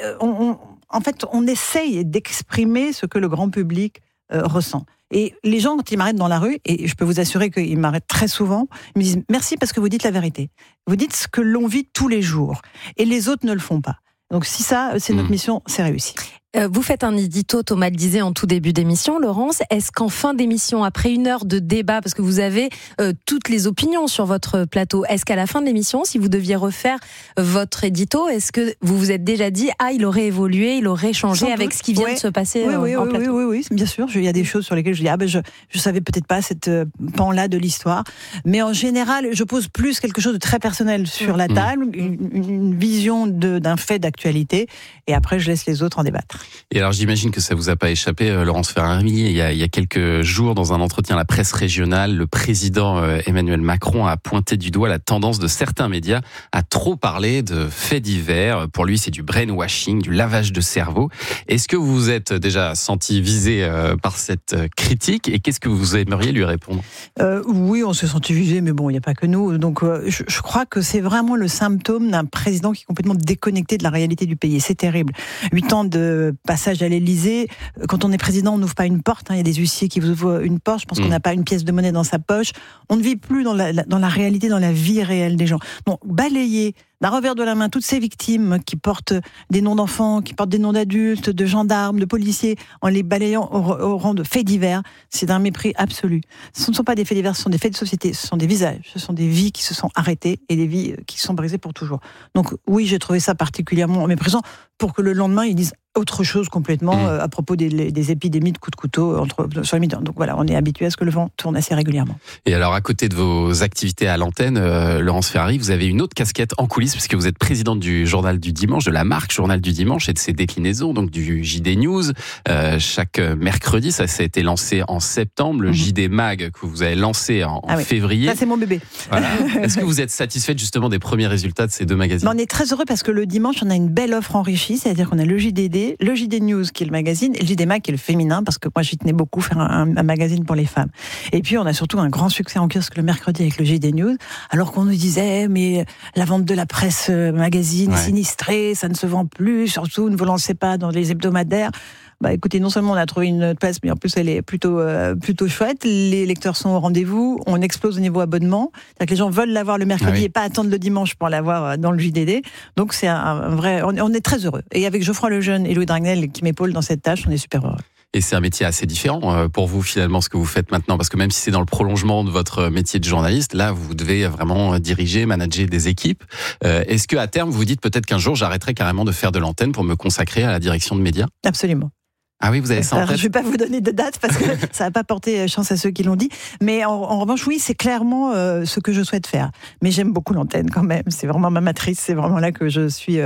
en fait, on essaye d'exprimer ce que le grand public ressent. Et les gens, quand ils m'arrêtent dans la rue, et je peux vous assurer qu'ils m'arrêtent très souvent, ils me disent « Merci parce que vous dites la vérité. Vous dites ce que l'on vit tous les jours. Et les autres ne le font pas. » Donc si ça, c'est notre mission, c'est réussi. Vous faites un édito, Thomas le disait en tout début d'émission, Laurence. Est-ce qu'en fin d'émission, après 1 heure de débat, parce que vous avez toutes les opinions sur votre plateau, est-ce qu'à la fin de l'émission, si vous deviez refaire votre édito, est-ce que vous vous êtes déjà dit « Ah, il aurait évolué, il aurait changé avec ce qui vient de se passer en plateau ?» Oui, bien sûr. Il y a des choses sur lesquelles je dis « Ah ben je savais peut-être pas cette pan-là de l'histoire. » Mais en général, je pose plus quelque chose de très personnel sur la table, une vision d'un fait d'actualité, et après je laisse les autres en débattre. Et alors j'imagine que ça vous a pas échappé, Laurence Ferrari, il y a quelques jours, dans un entretien à la presse régionale, le président Emmanuel Macron a pointé du doigt la tendance de certains médias à trop parler de faits divers. Pour lui, c'est du brainwashing, du lavage de cerveau. Est-ce que vous vous êtes déjà senti visé par cette critique et qu'est-ce que vous aimeriez lui répondre ? Oui, on s'est senti visé, mais bon, il n'y a pas que nous. Donc je crois que c'est vraiment le symptôme d'un président qui est complètement déconnecté de la réalité du pays. C'est terrible. 8 ans de passage à l'Élysée. Quand on est président, on n'ouvre pas une porte. Il y a des huissiers qui vous ouvrent une porte. Je pense qu'on n'a pas une pièce de monnaie dans sa poche. On ne vit plus dans la réalité, dans la vie réelle des gens. Bon, balayer d'un revers de la main toutes ces victimes qui portent des noms d'enfants, qui portent des noms d'adultes, de gendarmes, de policiers, en les balayant au rang de faits divers, c'est d'un mépris absolu. Ce ne sont pas des faits divers, ce sont des faits de société, ce sont des visages, ce sont des vies qui se sont arrêtées et des vies qui sont brisées pour toujours. Donc oui, j'ai trouvé ça particulièrement méprisant pour que le lendemain, ils disent autre chose complètement à propos des épidémies de coups de couteau sur les militants. Donc voilà, on est habitué à ce que le vent tourne assez régulièrement. Et alors, à côté de vos activités à l'antenne, Laurence Ferrari, vous avez une autre casquette en coulisses, puisque vous êtes présidente du Journal du Dimanche, de la marque Journal du Dimanche et de ses déclinaisons, donc du JD News. Chaque mercredi, ça a été lancé en septembre, le JD Mag que vous avez lancé en février. Ça, c'est mon bébé. Voilà. Est-ce que vous êtes satisfaite justement des premiers résultats de ces deux magazines ? On est très heureux parce que le dimanche, on a une belle offre enrichie, c'est-à-dire qu'on a le JDD, le JD News qui est le magazine et le JD Mag qui est le féminin, parce que moi j'y tenais beaucoup, faire un magazine pour les femmes. Et puis on a surtout un grand succès en kiosque le mercredi avec le JD News, alors qu'on nous disait mais la vente de la presse magazine sinistrée, ça ne se vend plus, surtout ne vous lancez pas dans les hebdomadaires. Bah écoutez, non seulement on a trouvé une place, mais en plus elle est plutôt chouette. Les lecteurs sont au rendez-vous, on explose au niveau abonnement. C'est-à-dire que les gens veulent l'avoir le mercredi et pas attendre le dimanche pour l'avoir dans le JDD. Donc c'est un vrai. On est très heureux. Et avec Geoffroy Lejeune et Louis Dragnel qui m'épaulent dans cette tâche, on est super heureux. Et c'est un métier assez différent pour vous finalement ce que vous faites maintenant, parce que même si c'est dans le prolongement de votre métier de journaliste, là vous devez vraiment diriger, manager des équipes. Est-ce qu'à terme vous dites peut-être qu'un jour j'arrêterai carrément de faire de l'antenne pour me consacrer à la direction de médias ? Absolument. Ah oui, vous avez ça en tête ? Je ne vais pas vous donner de date parce que ça n'a pas porté chance à ceux qui l'ont dit. Mais en revanche, oui, c'est clairement ce que je souhaite faire. Mais j'aime beaucoup l'antenne quand même. C'est vraiment ma matrice. C'est vraiment là que je suis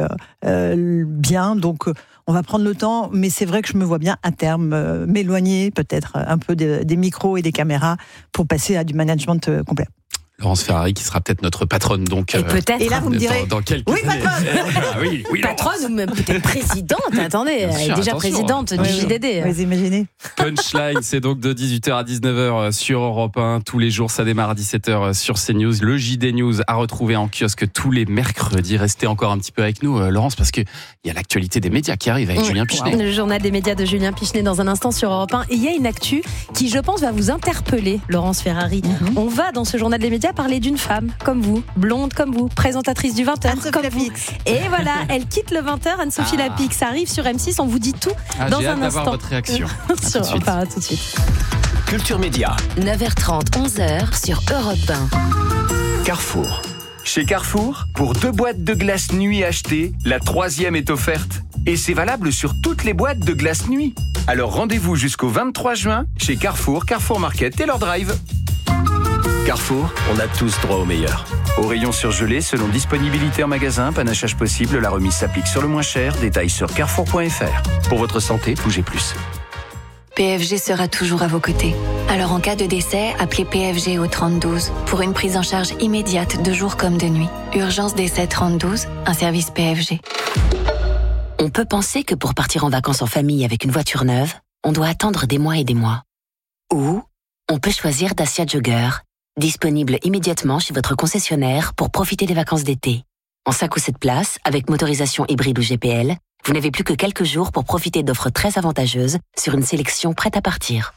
bien. Donc, on va prendre le temps. Mais c'est vrai que je me vois bien à terme m'éloigner peut-être un peu des micros et des caméras pour passer à du management complet. Laurence Ferrari qui sera peut-être notre patronne donc. Et peut-être. Et là vous me direz. Dans quelques oui, patronne. oui, patronne ou même peut-être présidente. Attendez, elle est déjà présidente du JDD. Vous imaginez. Punchline, c'est donc de 18h à 19h sur Europe 1 tous les jours. Ça démarre à 17h sur CNews. Le JD News à retrouver en kiosque tous les mercredis. Restez encore un petit peu avec nous, Laurence, parce que il y a l'actualité des médias qui arrive avec Julien Pichenet. Le journal des médias de Julien Pichenet dans un instant sur Europe 1. Et il y a une actu qui, je pense, va vous interpeller, Laurence Ferrari. On va dans ce journal des médias parler d'une femme comme vous, blonde comme vous, présentatrice du 20h comme vous. Et voilà, elle quitte le 20h, Anne-Sophie Lapix arrive sur M6, on vous dit tout dans j'ai un hâte d'avoir instant. Votre réaction. On part tout de suite. Culture Média. 9h30, 11h sur Europe 1. Carrefour. Chez Carrefour, pour 2 boîtes de glace nuit achetées, la 3e est offerte. Et c'est valable sur toutes les boîtes de glace nuit. Alors rendez-vous jusqu'au 23 juin chez Carrefour, Carrefour Market et leur drive. Carrefour, on a tous droit au meilleur. Au rayon surgelé, selon disponibilité en magasin, panachage possible, la remise s'applique sur le moins cher. Détails sur carrefour.fr. Pour votre santé, bougez plus. PFG sera toujours à vos côtés. Alors en cas de décès, appelez PFG au 3012 pour une prise en charge immédiate de jour comme de nuit. Urgence décès 3012, un service PFG. On peut penser que pour partir en vacances en famille avec une voiture neuve, on doit attendre des mois et des mois. Ou on peut choisir Dacia Jogger, disponible immédiatement chez votre concessionnaire pour profiter des vacances d'été. En 5 ou 7 places, avec motorisation hybride ou GPL, vous n'avez plus que quelques jours pour profiter d'offres très avantageuses sur une sélection prête à partir.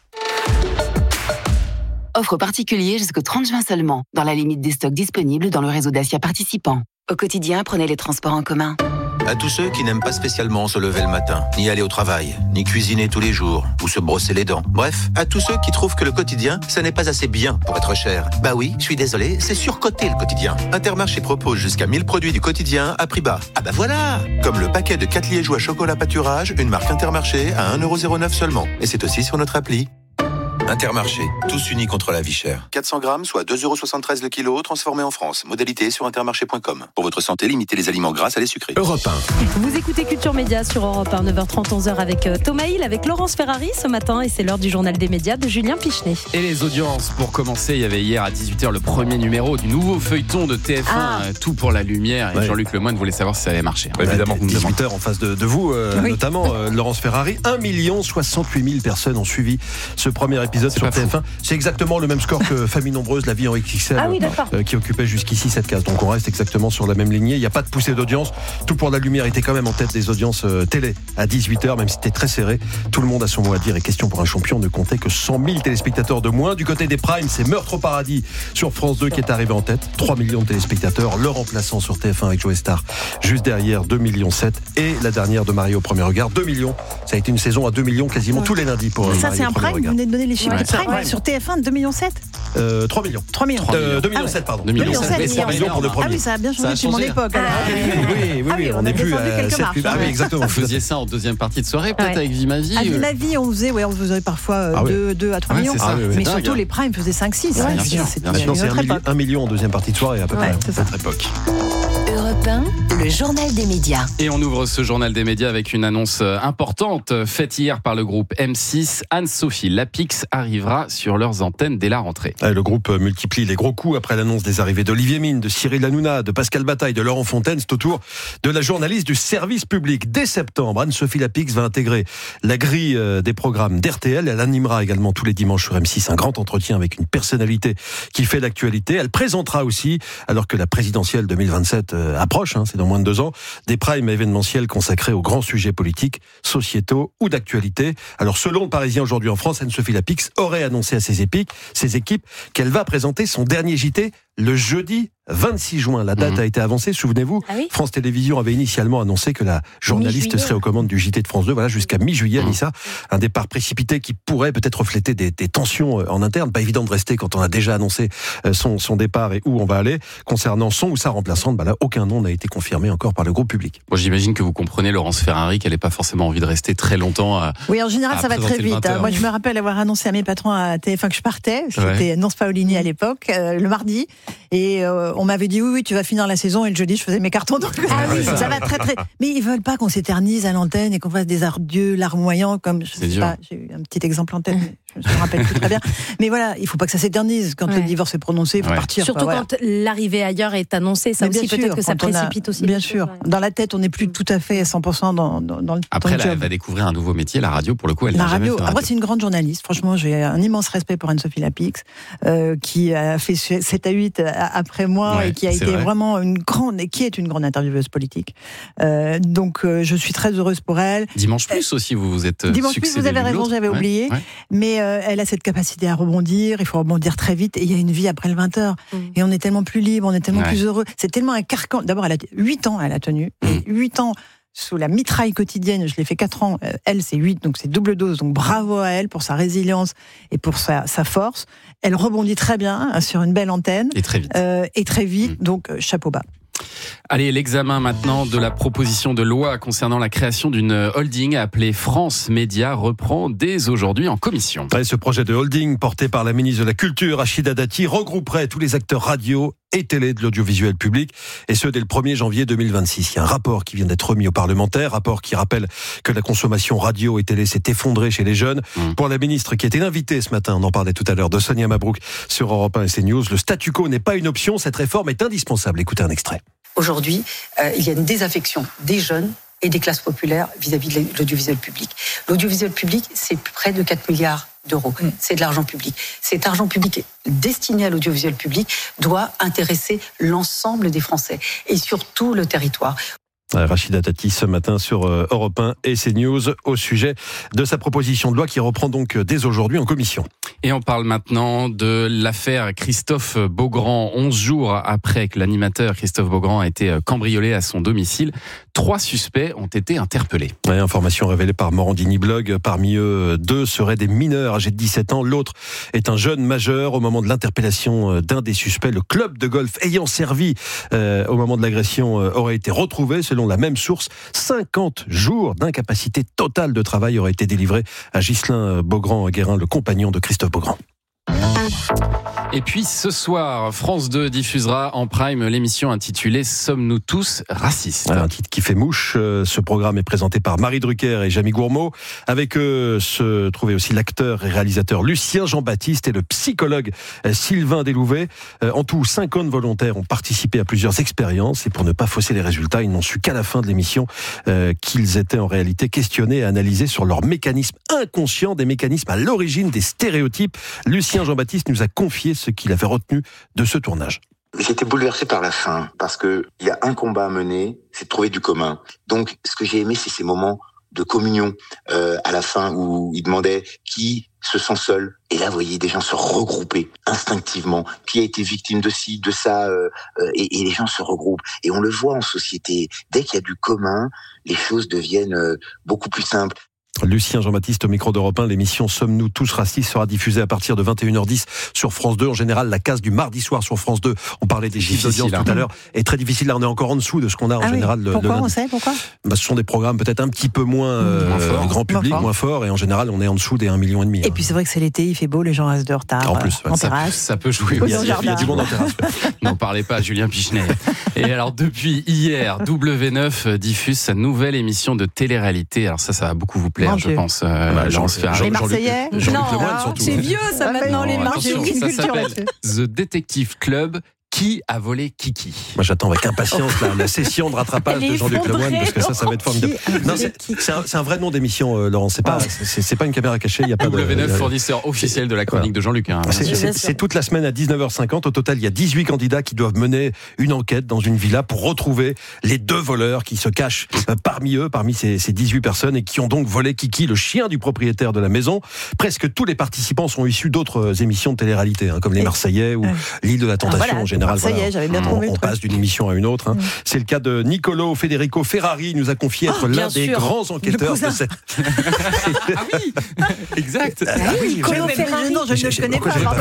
Offre particulier jusqu'au 30 juin seulement, dans la limite des stocks disponibles dans le réseau Dacia participant. Au quotidien, prenez les transports en commun. À tous ceux qui n'aiment pas spécialement se lever le matin, ni aller au travail, ni cuisiner tous les jours, ou se brosser les dents. Bref, à tous ceux qui trouvent que le quotidien, ça n'est pas assez bien pour être cher. Bah oui, je suis désolé, c'est surcoté le quotidien. Intermarché propose jusqu'à 1000 produits du quotidien à prix bas. Ah bah voilà! Comme le paquet de 4 liégeois chocolat pâturage, une marque Intermarché à 1,09€ seulement. Et c'est aussi sur notre appli. Intermarché, tous unis contre la vie chère. 400 grammes, soit 2,73€ le kilo, transformé en France. Modalité sur intermarché.com. Pour votre santé, limitez les aliments gras, salés, sucrés. Europe 1. Vous écoutez Culture Média sur Europe 1, 9h30, 11h avec Thomas Hill, avec Laurence Ferrari ce matin, et c'est l'heure du journal des médias de Julien Pichenet. Et les audiences, pour commencer, il y avait hier à 18h le premier numéro du nouveau feuilleton de TF1, Tout pour la lumière, et Jean-Luc Lemoyne voulait savoir si ça allait marcher. Évidemment, 18h en face de vous, notamment Laurence Ferrari. 1 68 000 personnes ont suivi ce premier épisode sur TF1. C'est exactement le même score que Famille Nombreuse, la vie en XXL, qui occupait jusqu'ici cette case. Donc on reste exactement sur la même lignée. Il n'y a pas de poussée d'audience. Tout pour la lumière était quand même en tête des audiences télé à 18h, même si c'était très serré. Tout le monde a son mot à dire. Et question pour un champion, ne comptait que 100 000 téléspectateurs de moins. Du côté des primes, c'est Meurtre au paradis sur France 2 qui est arrivé en tête. 3 millions de téléspectateurs. Le remplaçant sur TF1 avec Joe Star, juste derrière, 2,7 millions. Et la dernière de Marie au premier regard, 2 millions. Ça a été une saison à 2 millions quasiment tous les lundis pour ça, Marie c'est au un premier prime. regard. Vous venez de donner les chiffres du prime sur TF1 de 2,7 millions. 3 millions. 3 millions. 2,7 millions, pardon. 2,7 millions pour le premier. Ah oui, ça a bien changé depuis mon époque. Oui, on n'est plus à 7 millions. Ah oui, exactement. Vous faisiez ça en deuxième partie de soirée, peut-être avec Vie ma vie. À Vie ma vie, on faisait parfois 2 à 3 millions. Mais surtout, les primes faisaient 5-6. Maintenant, c'est 1 million en deuxième partie de soirée à peu près à cette époque. Europe 1, le journal des médias. Et on ouvre ce journal des médias avec une annonce importante faite hier par le groupe M6. Anne-Sophie Lapix arrivera sur leurs antennes dès la rentrée. Le groupe multiplie les gros coups après l'annonce des arrivées d'Olivier Mine, de Cyril Hanouna, de Pascal Bataille, de Laurent Fontaine. C'est au tour de la journaliste du service public. Dès septembre, Anne-Sophie Lapix va intégrer la grille des programmes d'RTL. Elle animera également tous les dimanches sur M6 un grand entretien avec une personnalité qui fait l'actualité. Elle présentera aussi, alors que la présidentielle 2027 approche, c'est dans moins de 2 ans, des primes événementiels consacrés aux grands sujets politiques, sociétaux ou d'actualité. Alors selon le Parisien aujourd'hui en France, Anne-Sophie Lapix aurait annoncé à ses équipes qu'elle va présenter son dernier JT le jeudi 26 juin. La date a été avancée, souvenez-vous. France Télévisions avait initialement annoncé que la journaliste serait aux commandes du JT de France 2, jusqu'à mi-juillet, Anissa. Un départ précipité qui pourrait peut-être refléter des tensions en interne. Pas évident de rester quand on a déjà annoncé son départ et où on va aller. Concernant son ou sa remplaçante, là, aucun nom n'a été confirmé encore par le groupe public. Bon, j'imagine que vous comprenez, Laurence Ferrari, qu'elle n'ait pas forcément envie de rester très longtemps Oui, en général, ça va très vite. Moi, je me rappelle avoir annoncé à mes patrons à TF1 que je partais. C'était Nance Paolini à l'époque, le mardi. Et on m'avait dit oui, tu vas finir la saison, et le jeudi je faisais mes cartons, donc ça va très très. Mais ils veulent pas qu'on s'éternise à l'antenne et qu'on fasse des adieux larmoyants comme je sais pas, j'ai eu un petit exemple en tête, mais je me rappelle plus très bien. Mais voilà, il faut pas que ça s'éternise. Quand le divorce est prononcé, il faut partir. Surtout quand l'arrivée ailleurs est annoncée, ça aussi peut-être que ça précipite aussi. Bien sûr, dans la tête, on n'est plus tout à fait à 100% dans le. Après, elle va découvrir un nouveau métier, la radio. Pour le coup, elle n'a jamais fait de radio. Après, c'est une grande journaliste. Franchement, j'ai un immense respect pour Anne-Sophie Lapix, qui a fait 7 à 8 après moi et qui a été vraiment qui est une grande intervieweuse politique. Donc, je suis très heureuse pour elle. Dimanche Plus aussi, vous êtes Dimanche Plus, vous avez raison, j'avais oublié. Mais elle a cette capacité à rebondir. Il faut rebondir très vite. Et il y a une vie après le 20h. Et on est tellement plus libre, on est tellement plus heureux. C'est tellement un carcan. D'abord, elle a 8 ans, elle a tenu. Et 8 ans sous la mitraille quotidienne. Je l'ai fait 4 ans. Elle, c'est 8, donc c'est double dose. Donc bravo à elle pour sa résilience et pour sa force. Elle rebondit très bien sur une belle antenne. Et très vite. Donc chapeau bas. Allez, l'examen maintenant de la proposition de loi concernant la création d'une holding appelée France Média reprend dès aujourd'hui en commission. Et ce projet de holding porté par la ministre de la Culture, Rachida Dati, regrouperait tous les acteurs radio et télé de l'audiovisuel public, et ce dès le 1er janvier 2026. Il y a un rapport qui vient d'être remis aux parlementaires, rapport qui rappelle que la consommation radio et télé s'est effondrée chez les jeunes. Pour la ministre qui était invitée ce matin, on en parlait tout à l'heure, de Sonia Mabrouk sur Europe 1 et CNews, le statu quo n'est pas une option, cette réforme est indispensable. Écoutez un extrait. Aujourd'hui, il y a une désaffection des jeunes et des classes populaires vis-à-vis de l'audiovisuel public. L'audiovisuel public, c'est près de 4 milliards d'euros. C'est de l'argent public. Cet argent public destiné à l'audiovisuel public doit intéresser l'ensemble des Français et surtout le territoire. Rachida Dati ce matin sur Europe 1 et CNews au sujet de sa proposition de loi qui reprend donc dès aujourd'hui en commission. Et on parle maintenant de l'affaire Christophe Beaugrand. 11 jours après que l'animateur Christophe Beaugrand a été cambriolé à son domicile, 3 suspects ont été interpellés. Information révélée par Morandini Blog. Parmi eux, 2 seraient des mineurs âgés de 17 ans. L'autre est un jeune majeur. Au moment de l'interpellation d'un des suspects, le club de golf ayant servi au moment de l'agression aurait été retrouvé. Selon la même source, 50 jours d'incapacité totale de travail auraient été délivrés à Ghislain Beaugrand-Guérin, le compagnon de Christophe Beaugrand. Et puis ce soir, France 2 diffusera en prime l'émission intitulée « Sommes-nous tous racistes ?» Un titre qui fait mouche. Ce programme est présenté par Marie Drucker et Jamie Gourmaud. Avec eux se trouvait aussi l'acteur et réalisateur Lucien Jean-Baptiste et le psychologue Sylvain Delouvet. En tout, 50 volontaires ont participé à plusieurs expériences et pour ne pas fausser les résultats, ils n'ont su qu'à la fin de l'émission qu'ils étaient en réalité questionnés et analysés sur leurs mécanismes inconscients, des mécanismes à l'origine des stéréotypes. Lucien Jean-Baptiste nous a confié ce qu'il avait retenu de ce tournage. J'étais bouleversé par la fin, parce que il y a un combat à mener, c'est de trouver du commun. Donc, ce que j'ai aimé, c'est ces moments de communion à la fin où il demandait qui se sent seul. Et là, vous voyez des gens se regrouper instinctivement, qui a été victime de ci, de ça, et les gens se regroupent. Et on le voit en société, dès qu'il y a du commun, les choses deviennent beaucoup plus simples. Lucien Jean-Baptiste au micro d'Europe 1, l'émission Sommes-nous tous racistes sera diffusée à partir de 21h10 sur France 2. En général, la case du mardi soir sur France 2, on parlait des chiffres d'audience tout à l'heure, est très difficile. Là, on est encore en dessous de ce qu'on a en général. Pourquoi on sait pourquoi Ce sont des programmes peut-être un petit peu moins grand public, moins forts, et en général, on est en dessous des 1,5 million. Et puis c'est vrai que c'est l'été, il fait beau, les gens restent de retard. En plus, en terrasse. Ça peut jouer. Il y a du monde en terrasse. N'en parlez pas, Julien Pichenet. Et alors, depuis hier, W9 diffuse sa nouvelle émission de télé-réalité. Alors ça va beaucoup vous plaire, je pense. Les Marseillais? Jean-Luc Lemoyne, surtout. C'est vieux ça maintenant, les Marseillais. Ça s'appelle The Detective Club. Qui a volé Kiki? Moi, j'attends avec impatience la session de rattrapage de Jean-Luc Lemoyne, parce que ça va être formidable. Non, c'est un vrai nom d'émission, Laurent. C'est pas une caméra cachée. Il y a pas W9, fournisseur officiel de la chronique de Jean-Luc. C'est toute la semaine à 19h50. Au total, il y a 18 candidats qui doivent mener une enquête dans une villa pour retrouver les 2 voleurs qui se cachent parmi ces 18 personnes et qui ont donc volé Kiki, le chien du propriétaire de la maison. Presque tous les participants sont issus d'autres émissions de télé-réalité, comme les Marseillais ou l'île de la Tentation en général. Ça y est, j'avais bien trouvé. On passe d'une émission à une autre. C'est le cas de Niccolò Federico Ferrari. Il nous a confié être l'un des grands enquêteurs de cette. Ah oui, exact. Niccolò Ferrari. Non, je ne le connais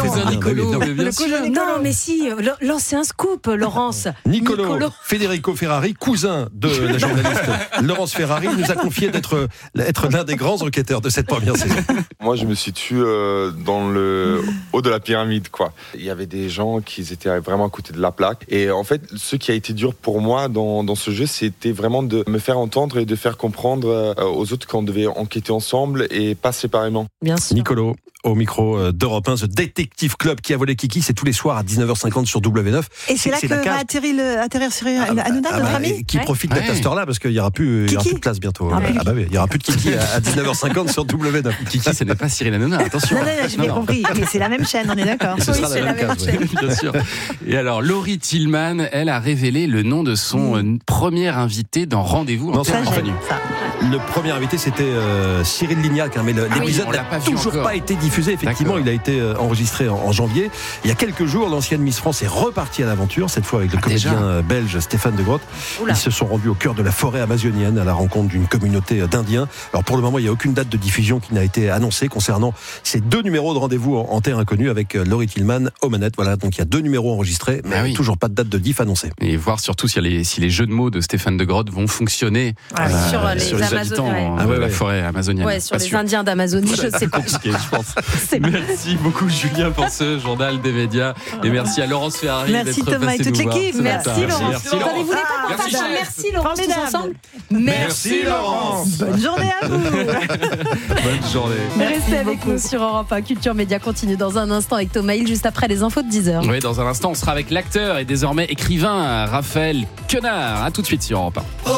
pas. Non, mais si, lancez un scoop, Laurence. Niccolò Federico Ferrari, cousin de la journaliste Laurence Ferrari, nous a confié d'être l'un des grands enquêteurs de cette première saison. Moi, je me situe dans le haut de la pyramide, quoi. Il y avait des gens qui étaient vraiment à côté de la plaque. Et en fait, ce qui a été dur pour moi dans ce jeu, c'était vraiment de me faire entendre et de faire comprendre aux autres qu'on devait enquêter ensemble et pas séparément. Bien sûr. Niccolò, au micro d'Europe 1, The Detective Club qui a volé Kiki, c'est tous les soirs à 19h50 sur W9. Et c'est là que va atterrir Cyril Hanouna, notre ami. Qui profite d'être à cette heure-là, parce qu'il n'y aura plus de place bientôt. Il n'y aura plus de Kiki à 19h50 sur W9. Kiki, ce n'est pas Cyril Hanouna, attention. Non, j'ai bien compris, mais c'est la même chaîne, on est d'accord. Oui, c'est la même chaîne. Bien sûr. Et alors, Laurie Tillman, elle a révélé le nom de son premier invité dans Rendez-vous en Terre Inconnue. Le premier invité, c'était Cyril Lignac, mais l'épisode n'a toujours pas été diffusé. Effectivement, il a été enregistré en janvier. Il y a quelques jours, l'ancienne Miss France est repartie à l'aventure, cette fois avec le comédien belge Stéphane de Groot. Ils se sont rendus au cœur de la forêt amazonienne à la rencontre d'une communauté d'Indiens. Alors pour le moment, il n'y a aucune date de diffusion qui n'a été annoncée concernant ces 2 numéros de rendez-vous en terre inconnue avec Laurie Tillman aux manettes. Voilà, donc il y a 2 numéros enregistrés, mais toujours pas de date de diff annoncée. Et voir surtout si les jeux de mots de Stéphane de Groot vont fonctionner sur les habitants de la forêt amazonienne. Ouais, sur les Indiens d'Amazonie, je sais pas. Compliqué, je pense. Merci beaucoup Julien pour ce journal des médias et merci à Laurence Ferrari d'être passée nous voir. Merci Thomas et toute l'équipe. Merci Laurence. Attendez, vous voulez pas qu'on fasse un merci Laurence tous ensemble? Merci Laurence. Bonne journée à vous. Bonne journée. Restez avec nous sur Europe 1. Culture Média continue dans un instant avec Thomas Hill juste après les infos de 10h. Oui, dans un instant, on sera avec l'acteur et désormais écrivain Raphaël Quenard. À tout de suite sur Europe 1.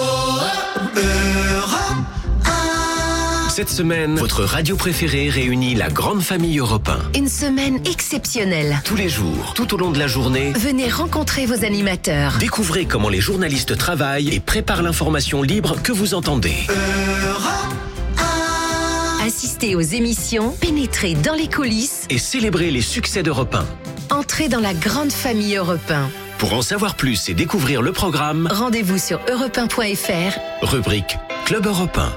Cette semaine, votre radio préférée réunit la grande famille Europe 1. Une semaine exceptionnelle. Tous les jours, tout au long de la journée, venez rencontrer vos animateurs. Découvrez comment les journalistes travaillent et préparent l'information libre que vous entendez. Assistez aux émissions, pénétrez dans les coulisses et célébrez les succès d'Europe 1. Entrez dans la grande famille Europe 1. Pour en savoir plus et découvrir le programme, rendez-vous sur europe1.fr. Rubrique Club Europe 1.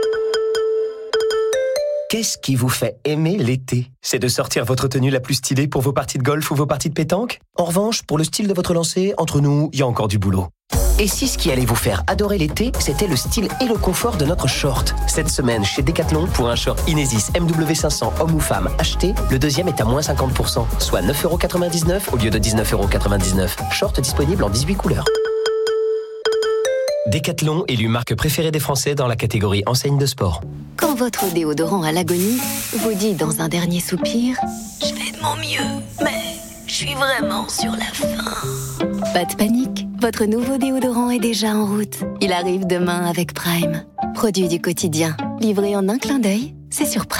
Qu'est-ce qui vous fait aimer l'été? C'est de sortir votre tenue la plus stylée pour vos parties de golf ou vos parties de pétanque? En revanche, pour le style de votre lancer, entre nous, il y a encore du boulot. Et si ce qui allait vous faire adorer l'été, c'était le style et le confort de notre short? Cette semaine, chez Decathlon, pour un short Inesis MW500 homme ou femme acheté, le deuxième est à moins 50%, soit 9,99€ au lieu de 19,99€. Short disponible en 18 couleurs. Decathlon, élu marque préférée des Français dans la catégorie enseigne de sport. Quand votre déodorant à l'agonie vous dit dans un dernier soupir « Je fais de mon mieux, mais je suis vraiment sur la fin ». Pas de panique, votre nouveau déodorant est déjà en route. Il arrive demain avec Prime. Produit du quotidien, livré en un clin d'œil, c'est sur Prime.